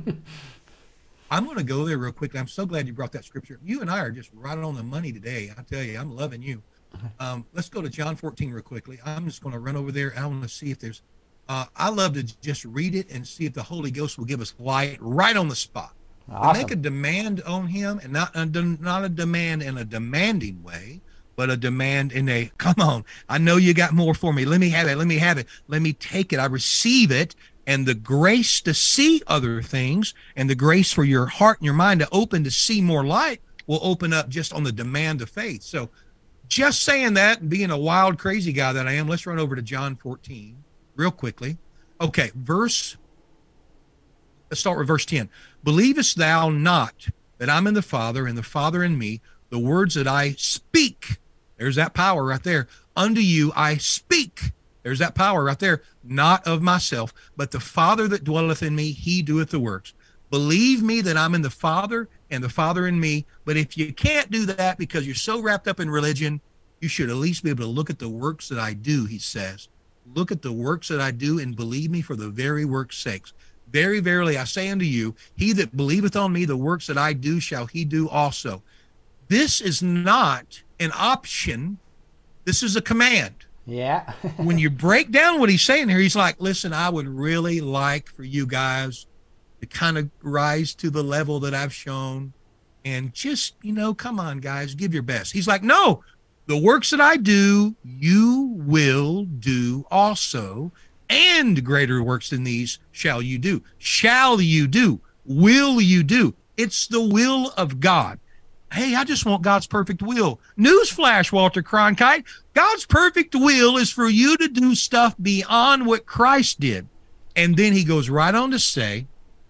I'm going to go there real quickly. I'm so glad you brought that scripture. You and I are just right on the money today. I tell you, I'm loving you. Um, let's go to John fourteen real quickly. I'm just going to run over there. I want to see if there's, uh, I love to just read it and see if the Holy Ghost will give us light right on the spot. Awesome. Make a demand on him, and not a, not a demand in a demanding way, but a demand in a, come on, I know you got more for me. Let me have it. Let me have it. Let me take it. I receive it. And the grace to see other things and the grace for your heart and your mind to open to see more light will open up just on the demand of faith. So just saying that and being a wild, crazy guy that I am, let's run over to John fourteen real quickly. Okay, verse, let's start with verse ten. Believest thou not that I'm in the Father and the Father in me, the words that I speak, there's that power right there, unto you I speak, There's that power right there. Not of myself, but the Father that dwelleth in me, he doeth the works. Believe me that I'm in the Father and the Father in me. But if you can't do that because you're so wrapped up in religion, you should at least be able to look at the works that I do, he says. Look at the works that I do and believe me for the very works' sakes. Very verily I say unto you, he that believeth on me, the works that I do shall he do also. This is not an option. This is a command. Yeah. When you break down what he's saying here, he's like, listen, I would really like for you guys to kind of rise to the level that I've shown and just, you know, come on, guys, give your best. He's like, no, the works that I do, you will do also, and greater works than these shall you do. Shall you do? Will you do? It's the will of God. Hey, I just want God's perfect will. Newsflash, Walter Cronkite. God's perfect will is for you to do stuff beyond what Christ did. And then he goes right on to say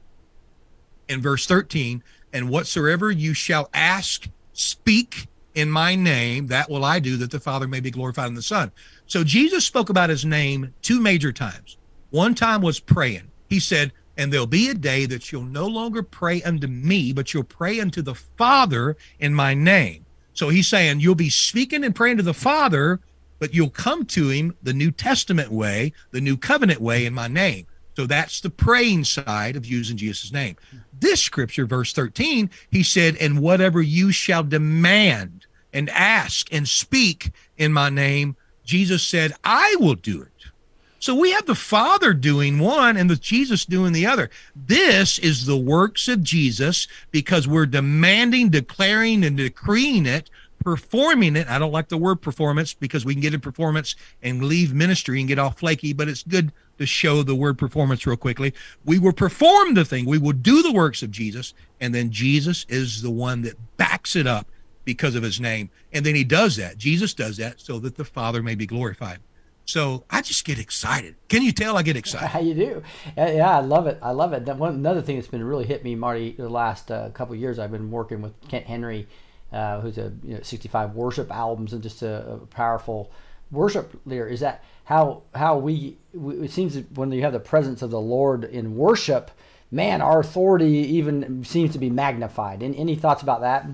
in verse thirteen, and whatsoever you shall ask, speak in my name, that will I do, that the Father may be glorified in the Son. So Jesus spoke about his name two major times. One time was praying. He said, and there'll be a day that you'll no longer pray unto me, but you'll pray unto the Father in my name. So he's saying you'll be speaking and praying to the Father, but you'll come to him the New Testament way, the New Covenant way in my name. So that's the praying side of using Jesus' name. This scripture, verse thirteen, he said, and whatever you shall demand and ask and speak in my name, Jesus said, I will do it. So we have the Father doing one and the Jesus doing the other. This is the works of Jesus because we're demanding, declaring, and decreeing it, performing it. I don't like the word performance because we can get in performance and leave ministry and get all flaky, but it's good to show the word performance real quickly. We will perform the thing. We will do the works of Jesus, and then Jesus is the one that backs it up because of his name. And then he does that. Jesus does that so that the Father may be glorified. So I just get excited. Can you tell I get excited? How you do? Yeah, I love it. I love it. That one, another thing that's been really hit me, Marty, the last uh, couple of years, I've been working with Kent Henry, uh, who's a you know, sixty-five worship albums and just a, a powerful worship leader. Is that how how we, we? It seems that when you have the presence of the Lord in worship, man, our authority even seems to be magnified. Any, any thoughts about that?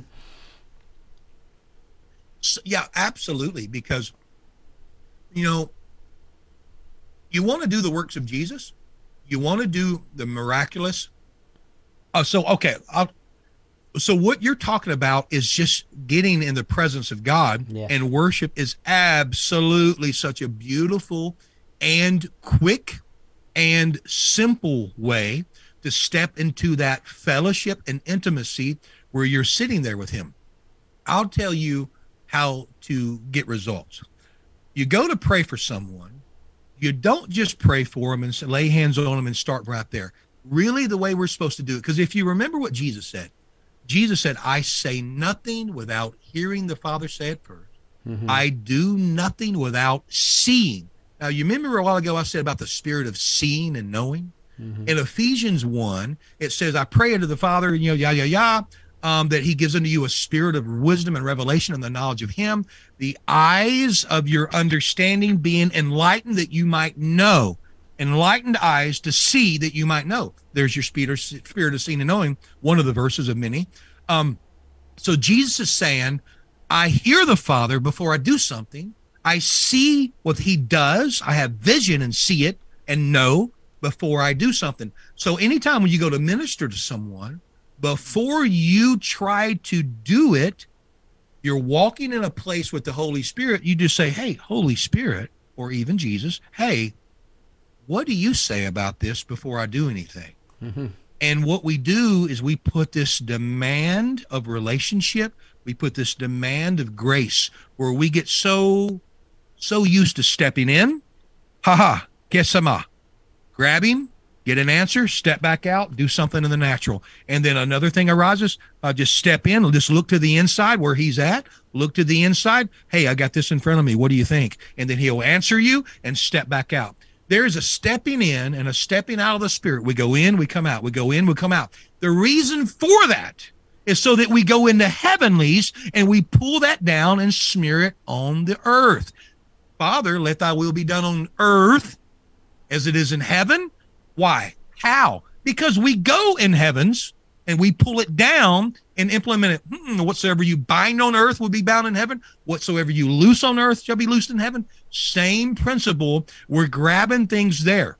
So, yeah, absolutely. Because you know. You want to do the works of Jesus. You want to do the miraculous. Uh, so, okay. I'll, so what you're talking about is just getting in the presence of God. Yes. And worship is absolutely such a beautiful and quick and simple way to step into that fellowship and intimacy where you're sitting there with him. I'll tell you how to get results. You go to pray for someone. You don't just pray for them and lay hands on them and start right there. Really the way we're supposed to do it. Because if you remember what Jesus said, Jesus said, I say nothing without hearing the Father say it first. Mm-hmm. I do nothing without seeing. Now, you remember a while ago I said about the spirit of seeing and knowing? Mm-hmm. In Ephesians one, it says, I pray unto the Father, you know, yah, yah, yah. Um, that he gives unto you a spirit of wisdom and revelation and the knowledge of him, the eyes of your understanding being enlightened that you might know, enlightened eyes to see that you might know. There's your spirit of seeing and knowing, one of the verses of many. Um, so Jesus is saying, I hear the Father before I do something. I see what he does. I have vision and see it and know before I do something. So anytime when you go to minister to someone, before you try to do it, you're walking in a place with the Holy Spirit. You just say, hey, Holy Spirit, or even Jesus, hey, what do you say about this before I do anything? Mm-hmm. And what we do is we put this demand of relationship, we put this demand of grace where we get so, so used to stepping in, ha-ha, kesama, grab him, get an answer, step back out, do something in the natural. And then another thing arises, uh, just step in, just look to the inside where he's at, look to the inside. Hey, I got this in front of me. What do you think? And then he'll answer you and step back out. There's a stepping in and a stepping out of the Spirit. We go in, we come out. We go in, we come out. The reason for that is so that we go into heavenlies and we pull that down and smear it on the earth. Father, let thy will be done on earth as it is in heaven. Why? How? Because we go in heavens and we pull it down and implement it. Hmm, whatsoever you bind on earth will be bound in heaven. Whatsoever you loose on earth shall be loosed in heaven. Same principle. We're grabbing things there.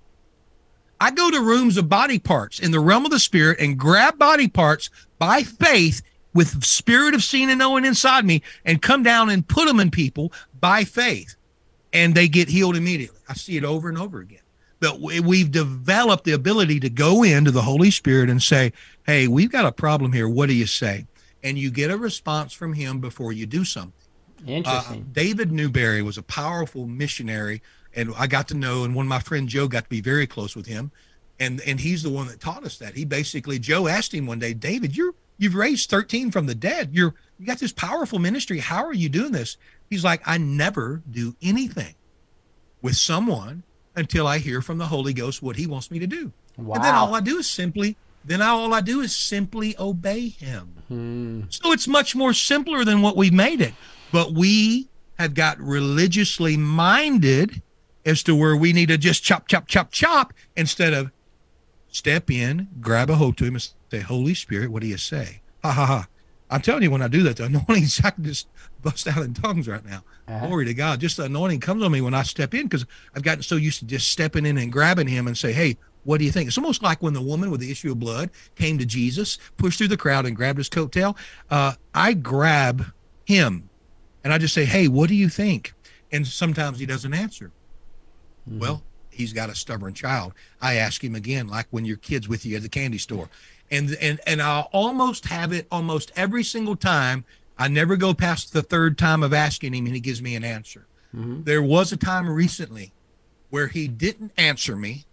I go to rooms of body parts in the realm of the spirit and grab body parts by faith with spirit of seeing and knowing inside me and come down and put them in people by faith. And they get healed immediately. I see it over and over again. But we've developed the ability to go into the Holy Spirit and say, hey, we've got a problem here. What do you say? And you get a response from him before you do something. Interesting. Uh, David Newberry was a powerful missionary, and I got to know, and one of my friends, Joe, got to be very close with him. And and he's the one that taught us that. He basically, Joe asked him one day, David, you're, you've raised thirteen from the dead. You're, you got this powerful ministry. How are you doing this? He's like, I never do anything with someone until I hear from the Holy Ghost what he wants me to do. Wow. And then all I do is simply, then all I do is simply obey him. Hmm. So it's much more simpler than what we've made it. But we have got religiously minded as to where we need to just chop, chop, chop, chop, instead of step in, grab a hold to him and say, Holy Spirit, what do you say? Ha, ha, ha. I'm telling you, when I do that, the anointing, I can just bust out in tongues right now. Uh-huh. Glory to God. Just the anointing comes on me when I step in, because I've gotten so used to just stepping in and grabbing him and say, hey, what do you think? It's almost like when the woman with the issue of blood came to Jesus, pushed through the crowd and grabbed his coattail. Uh, I grab him and I just say, hey, what do you think? And sometimes he doesn't answer. Mm-hmm. Well, he's got a stubborn child. I ask him again, like when your kid's with you at the candy store. And and and I'll almost have it almost every single time. I never go past the third time of asking him and he gives me an answer. Mm-hmm. There was a time recently where he didn't answer me,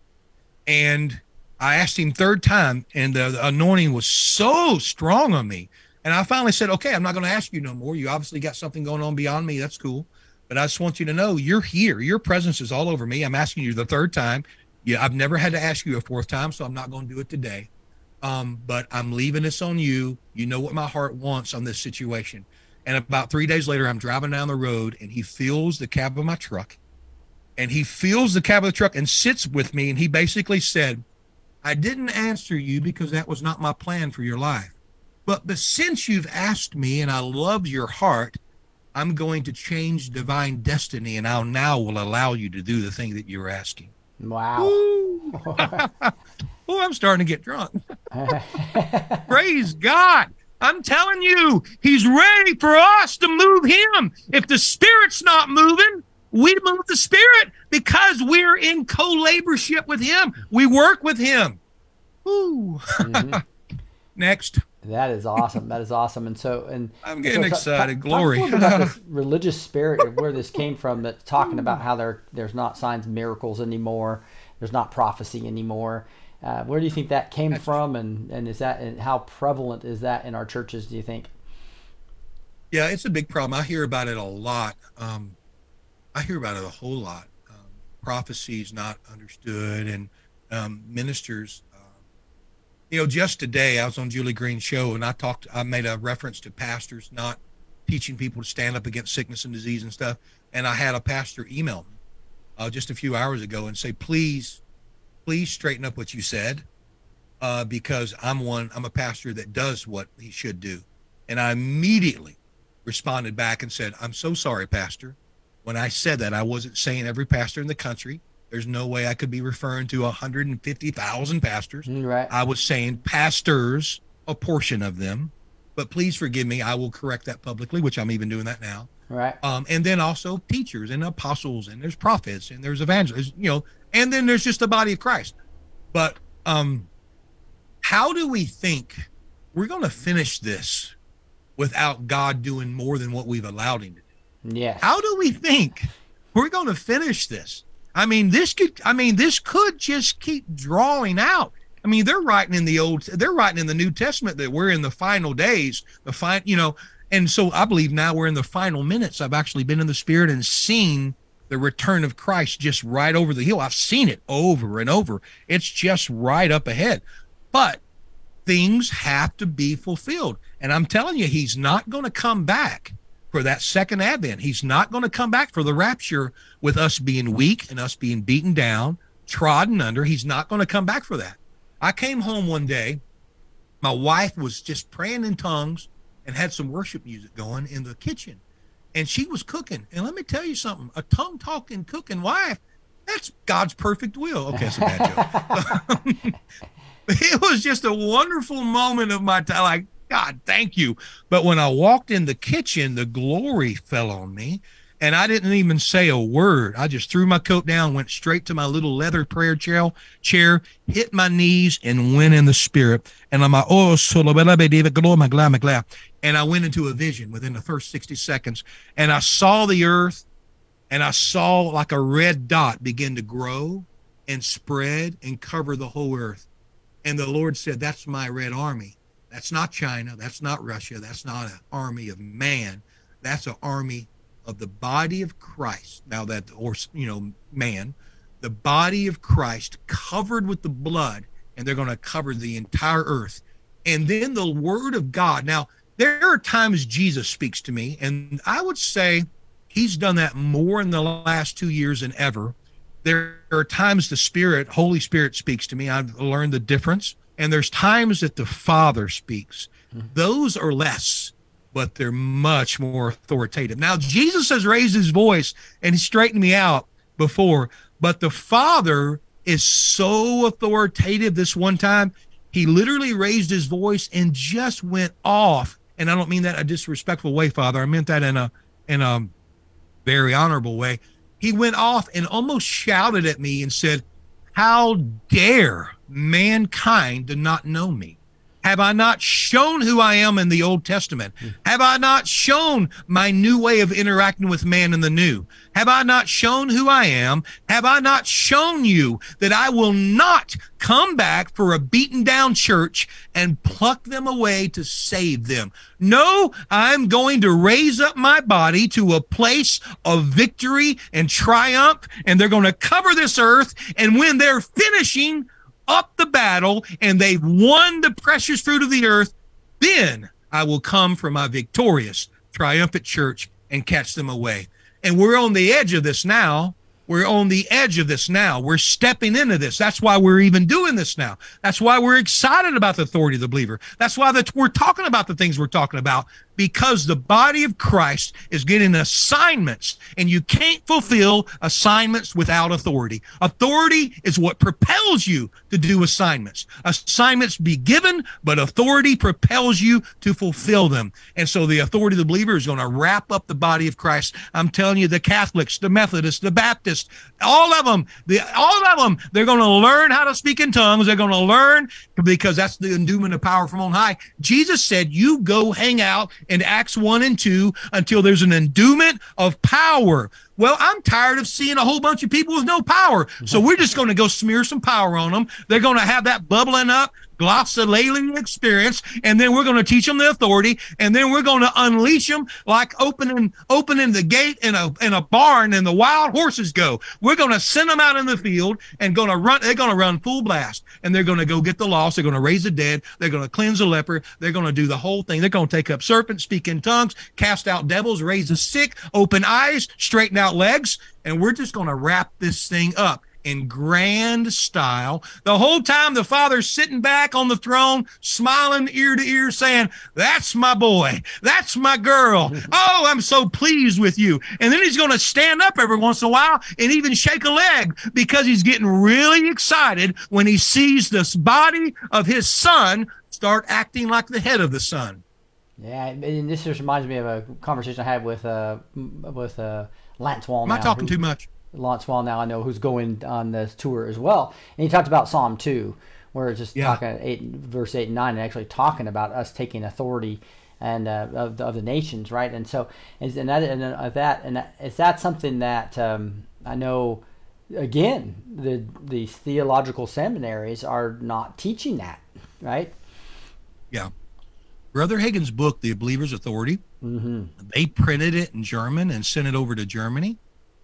and I asked him third time, and the, the anointing was so strong on me. And I finally said, okay, I'm not going to ask you no more. You obviously got something going on beyond me. That's cool. But I just want you to know you're here. Your presence is all over me. I'm asking you the third time. Yeah, I've never had to ask you a fourth time, so I'm not going to do it today. Um, but I'm leaving this on you. You know what my heart wants on this situation. And about three days later, I'm driving down the road, and he fills the cab of my truck. And he fills the cab of the truck and sits with me, and he basically said, I didn't answer you because that was not my plan for your life. But, but since you've asked me and I love your heart, I'm going to change divine destiny, and I'll now will allow you to do the thing that you're asking. Wow. Oh, I'm starting to get drunk. Praise God. I'm telling you, he's ready for us to move him. If the Spirit's not moving, we move the Spirit because we're in co-laborship with him. We work with him. Ooh. Mm-hmm. Next. That is awesome. That is awesome. And so, and I'm getting so, excited. Talk, Glory. talk about this religious spirit of where this came from. That's talking about how there there's not signs and miracles anymore. There's not prophecy anymore. Uh, where do you think that came from, and, and is that and how prevalent is that in our churches? Do you think? Yeah, it's a big problem. I hear about it a lot. Um, I hear about it a whole lot. Um, prophecy is not understood, and um, ministers. You know, just today I was on Julie Green's show, and I talked, I made a reference to pastors not teaching people to stand up against sickness and disease and stuff. And I had a pastor email me uh, just a few hours ago and say, please, please straighten up what you said, uh, because I'm one, I'm a pastor that does what he should do. And I immediately responded back and said, I'm so sorry, Pastor. When I said that, I wasn't saying every pastor in the country. There's no way I could be referring to one hundred fifty thousand pastors. Right. I was saying pastors, a portion of them. But please forgive me. I will correct that publicly, which I'm even doing that now. Right. Um, and then also teachers and apostles, and there's prophets, and there's evangelists, you know, and then there's just the body of Christ. But um, how do we think we're going to finish this without God doing more than what we've allowed him to do? Yes. How do we think we're going to finish this? I mean, this could, I mean, this could just keep drawing out. I mean, they're writing in the old, they're writing in the New Testament that we're in the final days, the fine, you know, and so I believe now we're in the final minutes. I've actually been in the Spirit and seen the return of Christ just right over the hill. I've seen it over and over. It's just right up ahead. But things have to be fulfilled. And I'm telling you, he's not going to come back for that second advent. He's not going to come back for the rapture with us being weak and us being beaten down, trodden under. He's not going to come back for that. I came home one day. My wife was just praying in tongues and had some worship music going in the kitchen. And she was cooking. And let me tell you something, a tongue-talking, cooking wife, that's God's perfect will. Okay, that's a bad joke. It was just a wonderful moment of my time. Like, God, thank you. But when I walked in the kitchen, the glory fell on me. And I didn't even say a word. I just threw my coat down, went straight to my little leather prayer chair, chair, hit my knees, and went in the spirit. And I'm like, oh, solo, and I went into a vision within the first sixty seconds. And I saw the earth, and I saw like a red dot begin to grow and spread and cover the whole earth. And the Lord said, that's my red army. That's not China. That's not Russia. That's not an army of man. That's an army of the body of Christ. Now that, or, you know, man, the body of Christ covered with the blood, and they're going to cover the entire earth. And then the word of God. Now, there are times Jesus speaks to me, and I would say he's done that more in the last two years than ever. There are times the Spirit, Holy Spirit speaks to me. I've learned the difference. And there's times that the Father speaks. Mm-hmm. Those are less, but they're much more authoritative. Now, Jesus has raised his voice, and he straightened me out before, but the Father is so authoritative this one time. He literally raised his voice and just went off. And I don't mean that in a disrespectful way, Father. I meant that in a in a very honorable way. He went off and almost shouted at me and said, how dare mankind to not know me? Have I not shown who I am in the Old Testament? Have I not shown my new way of interacting with man in the New? Have I not shown who I am? Have I not shown you that I will not come back for a beaten down church and pluck them away to save them? No, I'm going to raise up my body to a place of victory and triumph, and they're going to cover this earth. And when they're finishing up the battle and they've won the precious fruit of the earth, then I will come for my victorious, triumphant church and catch them away. And we're on the edge of this now. We're on the edge of this now. We're stepping into this. That's why we're even doing this now. That's why we're excited about the authority of the believer. That's why that we're talking about the things we're talking about, because the body of Christ is getting assignments, and you can't fulfill assignments without authority. Authority is what propels you to do assignments. Assignments be given, but authority propels you to fulfill them. And so the authority of the believer is going to wrap up the body of Christ. I'm telling you, the Catholics, the Methodists, the Baptists, all of them, the, all of them, they're going to learn how to speak in tongues. They're going to learn, because that's the endowment of power from on high. Jesus said, you go hang out in Acts one and two until there's an endowment of power. Well, I'm tired of seeing a whole bunch of people with no power. So we're just going to go smear some power on them. They're going to have that bubbling up, glossolalia experience, and then we're going to teach them the authority, and then we're going to unleash them like opening opening the gate in a in a barn and the wild horses go. We're going to send them out in the field and going to run. They're going to run full blast, and they're going to go get the lost. They're going to raise the dead. They're going to cleanse the leper. They're going to do the whole thing. They're going to take up serpents, speak in tongues, cast out devils, raise the sick, open eyes, straighten out legs, and we're just going to wrap this thing up in grand style. The whole time the Father's sitting back on the throne, smiling ear to ear, saying, that's my boy. That's my girl. Oh, I'm so pleased with you. And then he's going to stand up every once in a while and even shake a leg, because he's getting really excited when he sees this body of his son start acting like the head of the son. Yeah, and this just reminds me of a conversation I had with uh, with uh, Lance Wallnau. Am I talking who, too much? Lance Wallnau, I know, who's going on this tour as well. And he talked about Psalm two, where it's just yeah. talking eight, verse eight and nine, and actually talking about us taking authority and uh, of, the, of the nations, right? And so, and that, and uh, that, and that, is that something that um, I know? Again, the the theological seminaries are not teaching that, right? Yeah. Brother Hagin's book, The Believer's Authority, mm-hmm. they printed it in German and sent it over to Germany.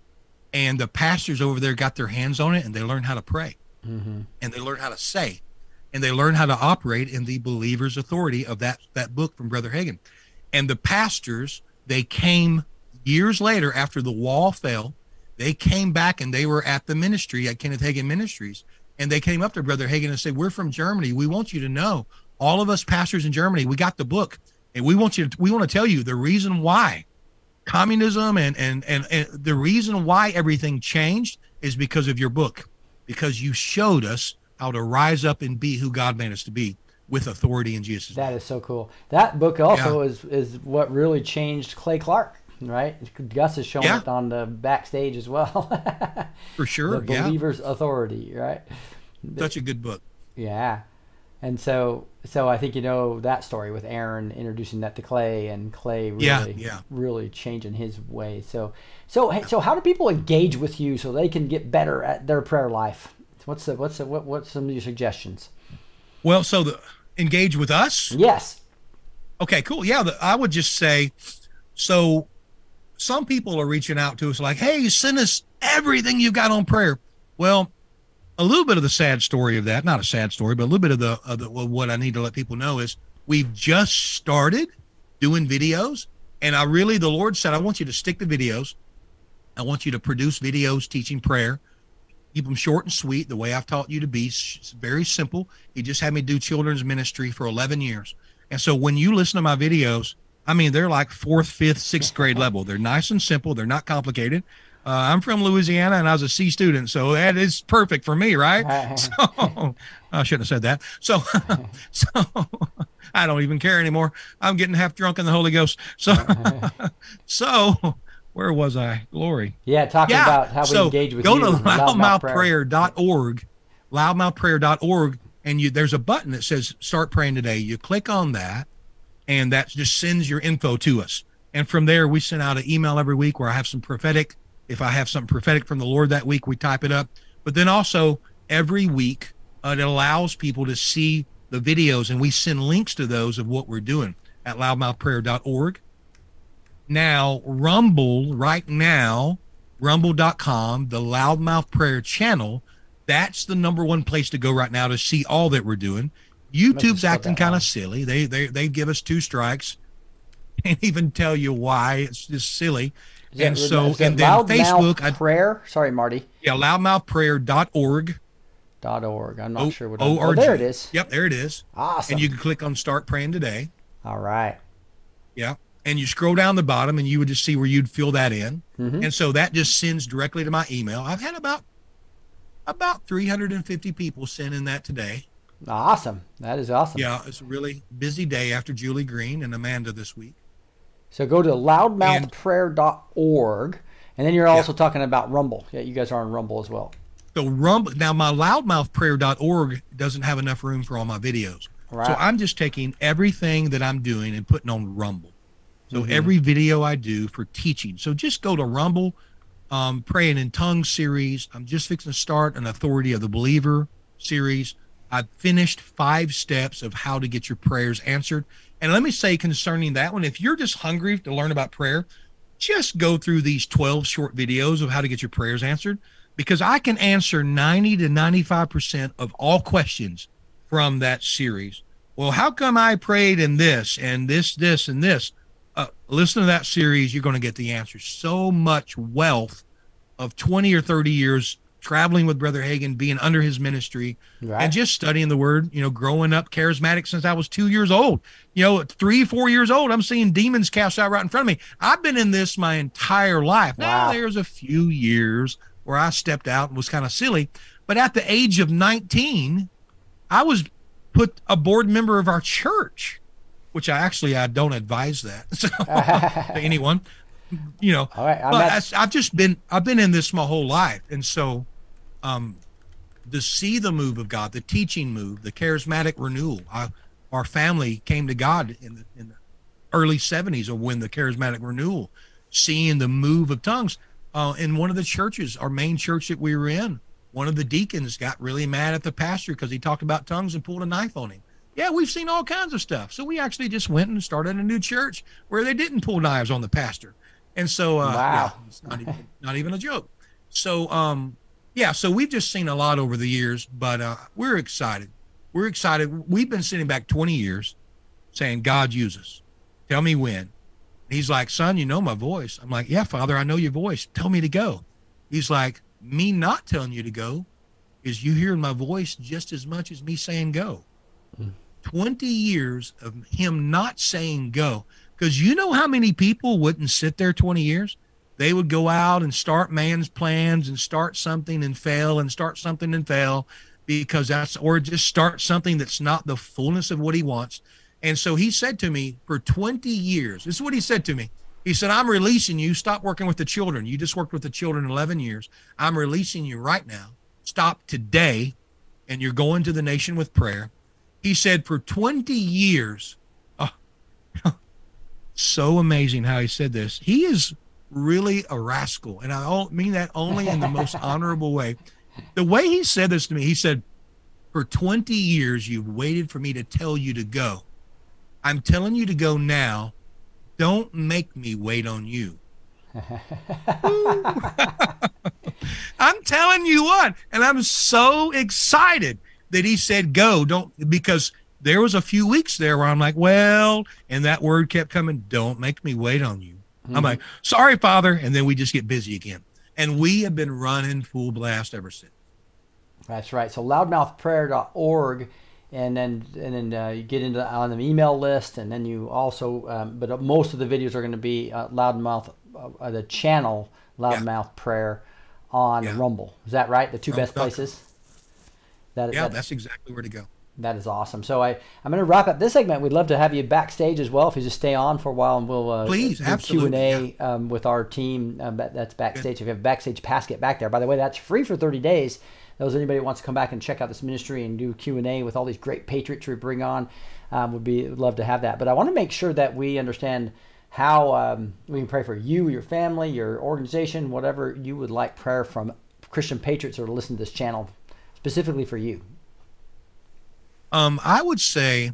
And the pastors over there got their hands on it, and they learned how to pray. Mm-hmm. And they learned how to say. And they learned how to operate in the believer's authority of that, that book from Brother Hagin. And the pastors they came years later after the wall fell. They came back and they were at the ministry at Kenneth Hagin Ministries. And they came up to Brother Hagin and said, we're from Germany. We want you to know, all of us pastors in Germany, we got the book. And we want you to, we want to tell you the reason why communism and, and, and, and the reason why everything changed is because of your book, because you showed us how to rise up and be who God made us to be with authority in Jesus' name. That is so cool. That book also Yeah. is, is what really changed Clay Clark, right? Gus is showing Yeah. it on the backstage as well. For sure. The Yeah. Believer's Authority, right? Such a good book. Yeah. And so so I think you know that story with Aaron introducing that to Clay and Clay really Yeah, yeah. really changing his way. So so hey, so how do people engage with you so they can get better at their prayer life? What's the what's the, what what's some of your suggestions? Well, so the engage with us. Yes. Okay, cool. Yeah, the, I would just say, so some people are reaching out to us like, hey, send us everything you've got on prayer. Well, a little bit of the sad story of that, not a sad story, but a little bit of the, of the well, what I need to let people know is we've just started doing videos. And I really, the Lord said, I want you to stick to videos. I want you to produce videos teaching prayer. Keep them short and sweet, the way I've taught you to be. It's very simple. He just had me do children's ministry for eleven years. And so when you listen to my videos, I mean, they're like fourth, fifth, sixth grade level. They're nice and simple. They're not complicated. Uh, I'm from Louisiana, and I was a C student, so that is perfect for me, right? So I shouldn't have said that. So, so I don't even care anymore. I'm getting half drunk in the Holy Ghost. So, so where was I? Glory. Yeah, talking Yeah. about how we So engage with go you. to and loudmouth prayer. loudmouth prayer dot org, loudmouth prayer dot org, and you there's a button that says start praying today. You click on that, and that just sends your info to us. And from there, we send out an email every week where I have some prophetic. If I have something prophetic from the Lord that week, we type it up. But then also every week, uh, it allows people to see the videos, and we send links to those of what we're doing at loudmouth prayer dot org. Now, Rumble, right now, rumble dot com, the Loudmouth Prayer channel, that's the number one place to go right now to see all that we're doing. YouTube's spelled acting that kind wrong. of silly. They they they give us two strikes. Can't even tell you why. It's just silly. Is that- And so, is that and then loudmouth Facebook, I, prayer. Sorry, Marty. yeah, loudmouth prayer dot org. Dot org. I'm not O- sure what. I'm, oh, O R G. there it is. Yep, there it is. Awesome. And you can click on Start Praying Today. All right. Yeah. And you scroll down the bottom and you would just see where you'd fill that in. Mhm. And so that just sends directly to my email. I've had about about three hundred fifty people send in that today. Awesome. That is awesome. Yeah, it's a really busy day after Julie Green and Amanda this week. So go to loudmouth prayer dot org, and then you're also talking about Rumble. Yeah, you guys are on Rumble as well. So Rumble, now my loudmouth prayer dot org doesn't have enough room for all my videos. Right. So I'm just taking everything that I'm doing and putting on Rumble. So every video I do for teaching. So just go to Rumble, um, Praying in Tongues series. I'm just fixing to start an Authority of the Believer series. I've finished five steps of how to get your prayers answered. And let me say concerning that one, if you're just hungry to learn about prayer, just go through these twelve short videos of how to get your prayers answered, because I can answer ninety to ninety-five percent of all questions from that series. Well, how come I prayed in this and this, this, and this? Uh, listen to that series. You're going to get the answers. So much wealth of twenty or thirty years traveling with Brother Hagin, being under his ministry, Right. and just studying the word, you know, growing up charismatic since I was two years old. You know, at three, four years old, I'm seeing demons cast out right in front of me. I've been in this my entire life. Now, Wow. there's a few years where I stepped out and was kind of silly. But at the age of nineteen, I was put a board member of our church, which I actually, I don't advise that so, to anyone, you know, All right. I'm but at, I, I've just been, I've been in this my whole life. And so, um, to see the move of God, the teaching move, the charismatic renewal, I, our family came to God in the, in the early seventies, or when the charismatic renewal, seeing the move of tongues, uh, in one of the churches, our main church that we were in, one of the deacons got really mad at the pastor because he talked about tongues and pulled a knife on him. Yeah, we've seen all kinds of stuff. So we actually just went and started a new church where they didn't pull knives on the pastor. And so, uh, Wow. yeah, it's not even, not even a joke. So, um, yeah, so we've just seen a lot over the years, but uh, we're excited. We're excited. We've been sitting back twenty years saying, God, use us. Tell me when. He's like, son, you know my voice. I'm like, yeah, Father, I know your voice. Tell me to go. He's like, me not telling you to go is you hearing my voice just as much as me saying go. Mm. twenty years of him not saying go. Because you know how many people wouldn't sit there twenty years? They would go out and start man's plans and start something and fail and start something and fail because that's, or just start something that's not the fullness of what he wants. And so he said to me for twenty years, this is what he said to me. He said, I'm releasing you. Stop working with the children. You just worked with the children eleven years. I'm releasing you right now. Stop today. And you're going to the nation with prayer. He said for twenty years, oh, so amazing how he said this. He is really a rascal. And I mean that only in the most honorable way. The way he said this to me, he said, for twenty years, you've waited for me to tell you to go. I'm telling you to go now. Don't make me wait on you. I'm telling you what, and I'm so excited that he said go. Don't, because there was a few weeks there where I'm like, well, and that word kept coming, don't make me wait on you. Mm-hmm. I'm like, sorry, Father, and then we just get busy again. And we have been running full blast ever since. That's right. So loudmouth prayer dot org. And then, and then uh, you get into on the email list, and then you also, um, but most of the videos are going to be uh, Loudmouth, uh, the channel Loudmouth yeah. Prayer on yeah. Rumble. Is that right? The two best places. That, yeah, that, that's exactly where to go. That is awesome. So I, I'm going to wrap up this segment. We'd love to have you backstage as well if you just stay on for a while, and we'll uh, please do absolutely Q and A yeah. um, with our team. Um, that's backstage. Good. If you have a backstage pass, get back there. By the way, that's free for thirty days. Those anybody who wants to come back and check out this ministry and do Q and A with all these great patriots we bring on um, would be would love to have that. But I want to make sure that we understand how um, we can pray for you, your family, your organization, whatever you would like prayer from Christian patriots who are listening to this channel, specifically for you. Um, I would say,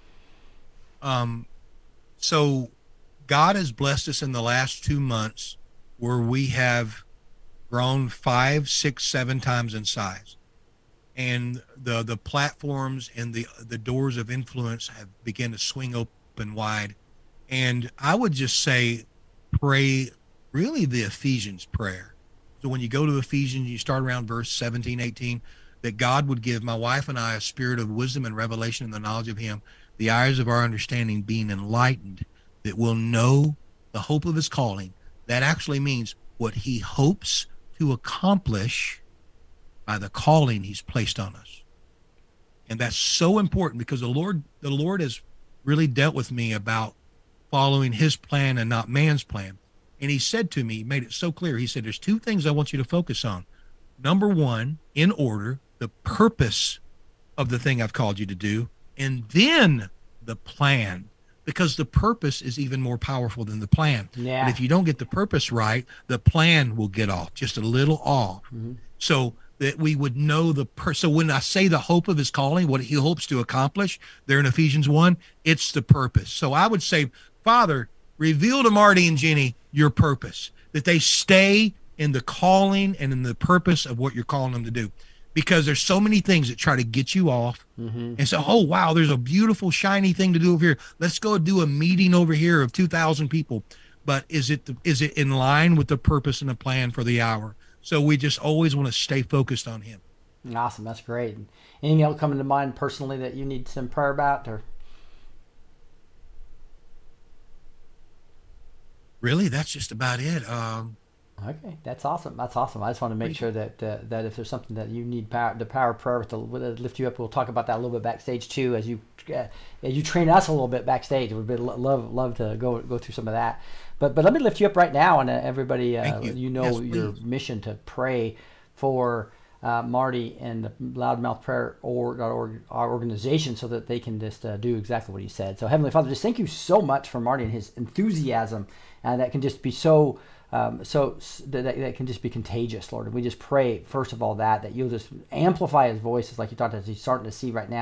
um, so God has blessed us in the last two months where we have grown five, six, seven times in size. And the the platforms and the the doors of influence have begun to swing open wide. And I would just say, pray really the Ephesians prayer. So when you go to Ephesians, you start around verse seventeen, eighteen, that God would give my wife and I a spirit of wisdom and revelation and the knowledge of him, the eyes of our understanding being enlightened, that we'll know the hope of his calling. That actually means what he hopes to accomplish by the calling he's placed on us. And that's so important because the Lord, the Lord has really dealt with me about following his plan and not man's plan. And he said to me, he made it so clear. He said, there's two things I want you to focus on. Number one, in order, the purpose of the thing I've called you to do, and then the plan. Because the purpose is even more powerful than the plan. Yeah. And if you don't get the purpose right, the plan will get off, just a little off. Mm-hmm. So that we would know the per- so when I say the hope of his calling, what he hopes to accomplish there in Ephesians one, it's the purpose. So I would say, Father, reveal to Marty and Jenny your purpose, that they stay in the calling and in the purpose of what you're calling them to do. Because there's so many things that try to get you off mm-hmm. and say, oh, wow, there's a beautiful, shiny thing to do over here. Let's go do a meeting over here of two thousand people. But is it the, is it in line with the purpose and the plan for the hour? So we just always want to stay focused on him. Awesome. That's great. Anything else coming to mind personally that you need some prayer about? Or Really, that's just about it. Um, Okay, that's awesome. That's awesome. I just want to make sure that uh, that if there's something that you need power, the power of prayer to lift you up, we'll talk about that a little bit backstage too, as you uh, as you train us a little bit backstage. We'd love love to go go through some of that. But but let me lift you up right now, and uh, everybody, uh, you. you know yes, your mission to pray for uh, Marty and the Loudmouth Prayer or our organization, so that they can just uh, do exactly what he said. So Heavenly Father, just thank you so much for Marty and his enthusiasm, and that can just be so. Um, so that, that can just be contagious, Lord. And we just pray, first of all, that that you'll just amplify his voice, like you talked as he's starting to see right now,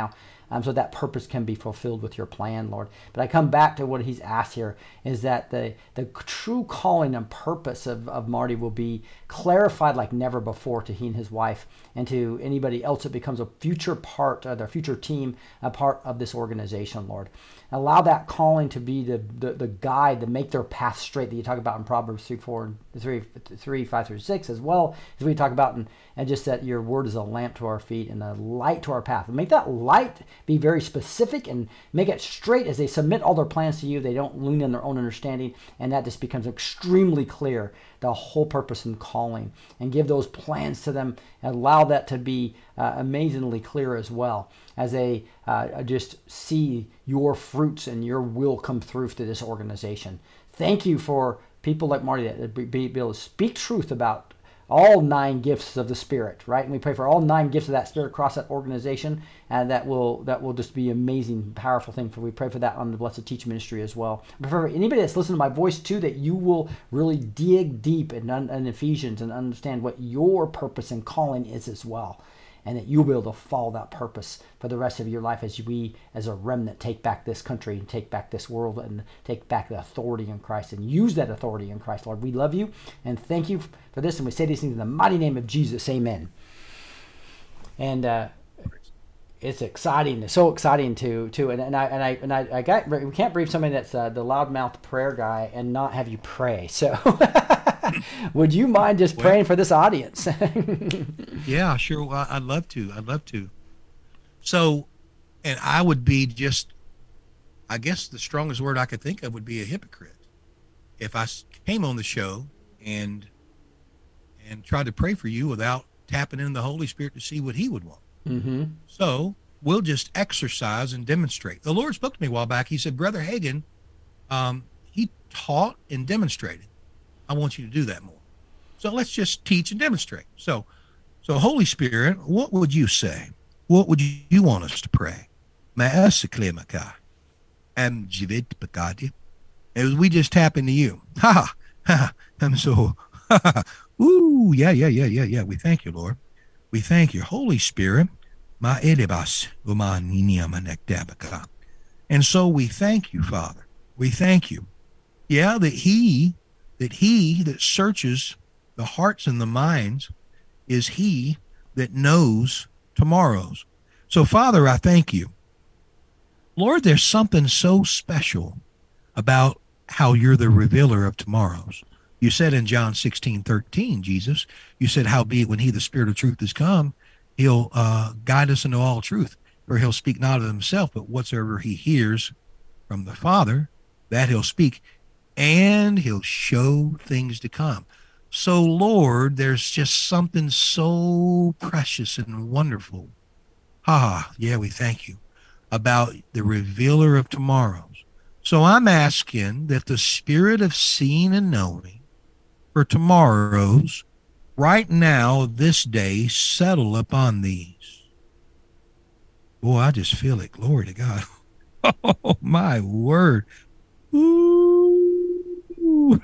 um, so that purpose can be fulfilled with your plan, Lord. But I come back to what he's asked here, is that the, the true calling and purpose of, of Marty will be clarified like never before to he and his wife, and to anybody else that becomes a future part of their future team, a part of this organization, Lord. Allow that calling to be the, the, the guide to make their path straight that you talk about in Proverbs three, four, and three, three, five through six, as well as we talk about, and, and just that your word is a lamp to our feet and a light to our path. And make that light be very specific and make it straight as they submit all their plans to you. They don't lean on their own understanding, and that just becomes extremely clear, the whole purpose and calling, and give those plans to them. Allow that to be uh, amazingly clear as well, as they uh, just see your fruits and your will come through to this organization. Thank you for people like Marty that be, be able to speak truth about all nine gifts of the Spirit, right? And we pray for all nine gifts of that Spirit across that organization, and that will that will just be amazing, powerful thing. For we pray for that on the Blessed Teach Ministry as well. But for anybody that's listening to my voice too, that you will really dig deep in, in Ephesians and understand what your purpose and calling is as well, and that you'll be able to follow that purpose for the rest of your life as we, as a remnant, take back this country and take back this world and take back the authority in Christ and use that authority in Christ. Lord, we love you and thank you for this, and we say these things in the mighty name of Jesus. Amen. And uh, it's exciting. It's so exciting to to and, and I and I and I, I got we can't brief somebody that's uh, the loudmouth prayer guy and not have you pray. So would you mind just praying well, for this audience? Yeah, sure. Well, I'd love to. I'd love to. So, and I would be just, I guess the strongest word I could think of would be a hypocrite if I came on the show and and tried to pray for you without tapping in the Holy Spirit to see what he would want. Mm-hmm. So we'll just exercise and demonstrate. The Lord spoke to me a while back. He said, Brother Hagin, um, he taught and demonstrated. I want you to do that more. So let's just teach and demonstrate. So, so Holy Spirit, what would you say? What would you want us to pray? As we just tap into you. Ha ha. I'm so, ha ha. Ooh, yeah, yeah, yeah, yeah, yeah. We thank you, Lord. We thank you, Holy Spirit. And so we thank you, Father. We thank you. Yeah, that he, that he that searches the hearts and the minds is he that knows tomorrows. So, Father, I thank you. Lord, there's something so special about how you're the revealer of tomorrows. You said in John sixteen thirteen, Jesus, you said, howbeit when he, the Spirit of truth, is come, he'll uh, guide us into all truth, for he'll speak not of himself, but whatsoever he hears from the Father, that he'll speak, and he'll show things to come. So, Lord, there's just something so precious and wonderful. Ah, yeah, we thank you, about the revealer of tomorrows. So I'm asking that the spirit of seeing and knowing for tomorrows right now, this day, settle upon these. Boy, I just feel it. Glory to God. Oh, my word. Ooh.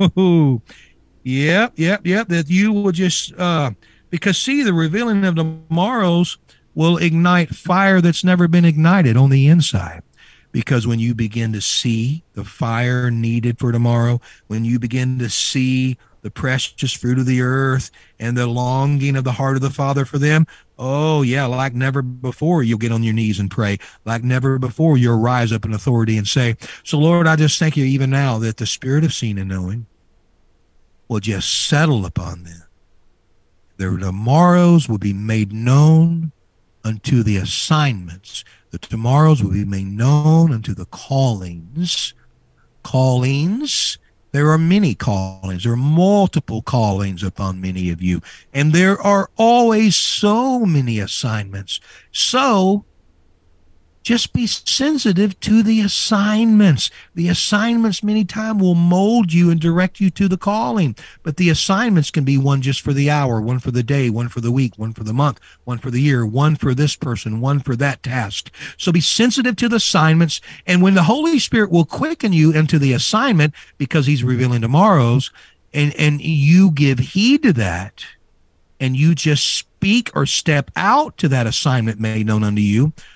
Yep, yep, yep. That you will just, uh, because see, the revealing of tomorrows will ignite fire that's never been ignited on the inside. Because when you begin to see the fire needed for tomorrow, when you begin to see the precious fruit of the earth and the longing of the heart of the Father for them, oh, yeah, like never before, you'll get on your knees and pray. Like never before, you'll rise up in authority and say, so, Lord, I just thank you even now that the spirit of seeing and knowing will just settle upon them. Their tomorrows will be made known unto the assignments. The tomorrows will be made known unto the callings. Callings. There are many callings. There are multiple callings upon many of you. And there are always so many assignments. So just be sensitive to the assignments. The assignments many times will mold you and direct you to the calling. But the assignments can be one just for the hour, one for the day, one for the week, one for the month, one for the year, one for this person, one for that task. So be sensitive to the assignments. And when the Holy Spirit will quicken you into the assignment, because he's revealing tomorrows, and, and you give heed to that, and you just speak or step out to that assignment made known unto you, oh,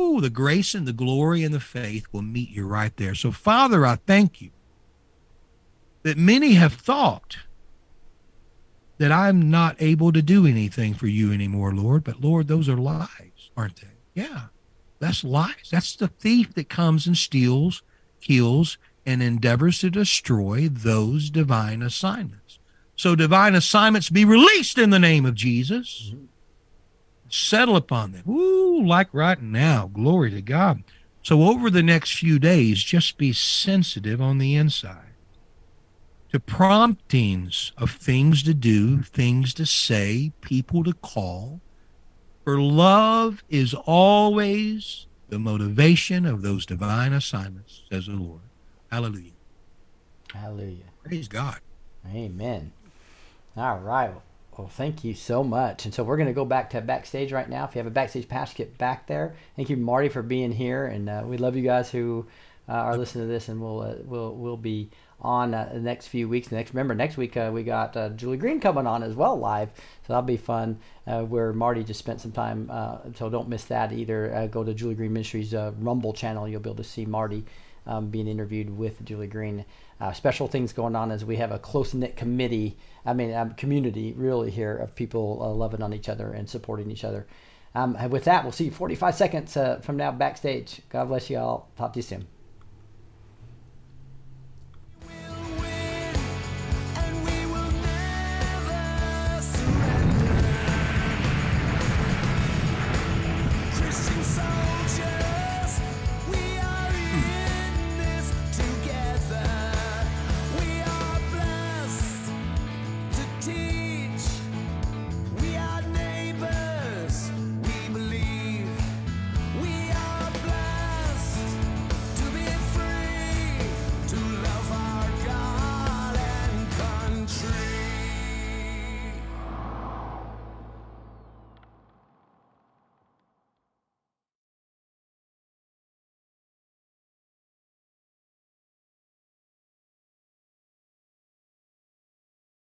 whoo, the grace and the glory and the faith will meet you right there. So, Father, I thank you that many have thought that I'm not able to do anything for you anymore, Lord. But, Lord, those are lies, aren't they? Yeah, that's lies. That's the thief that comes and steals, kills, and endeavors to destroy those divine assignments. So divine assignments be released in the name of Jesus. Mm-hmm. Settle upon them. Ooh, like right now. Glory to God. So over the next few days, just be sensitive on the inside to promptings of things to do, things to say, people to call. For love is always the motivation of those divine assignments, says the Lord. Hallelujah. Hallelujah. Praise God. Amen. All right. Well, thank you so much. And so we're going to go back to backstage right now. If you have a backstage pass, get back there. Thank you, Marty, for being here. And uh, we love you guys who uh, are listening to this, and we'll uh, we'll we'll be on uh, the next few weeks. Next, remember, next week uh, we got uh, Julie Green coming on as well live, so that'll be fun. Uh, where Marty just spent some time, uh, so don't miss that either. Uh, go to Julie Green Ministries uh, Rumble channel. You'll be able to see Marty um, being interviewed with Julie Green. Uh, special things going on as we have a close-knit committee, I mean, um, community really here of people uh, loving on each other and supporting each other. Um, and with that, we'll see you forty-five seconds uh, from now backstage. God bless you all. Talk to you soon.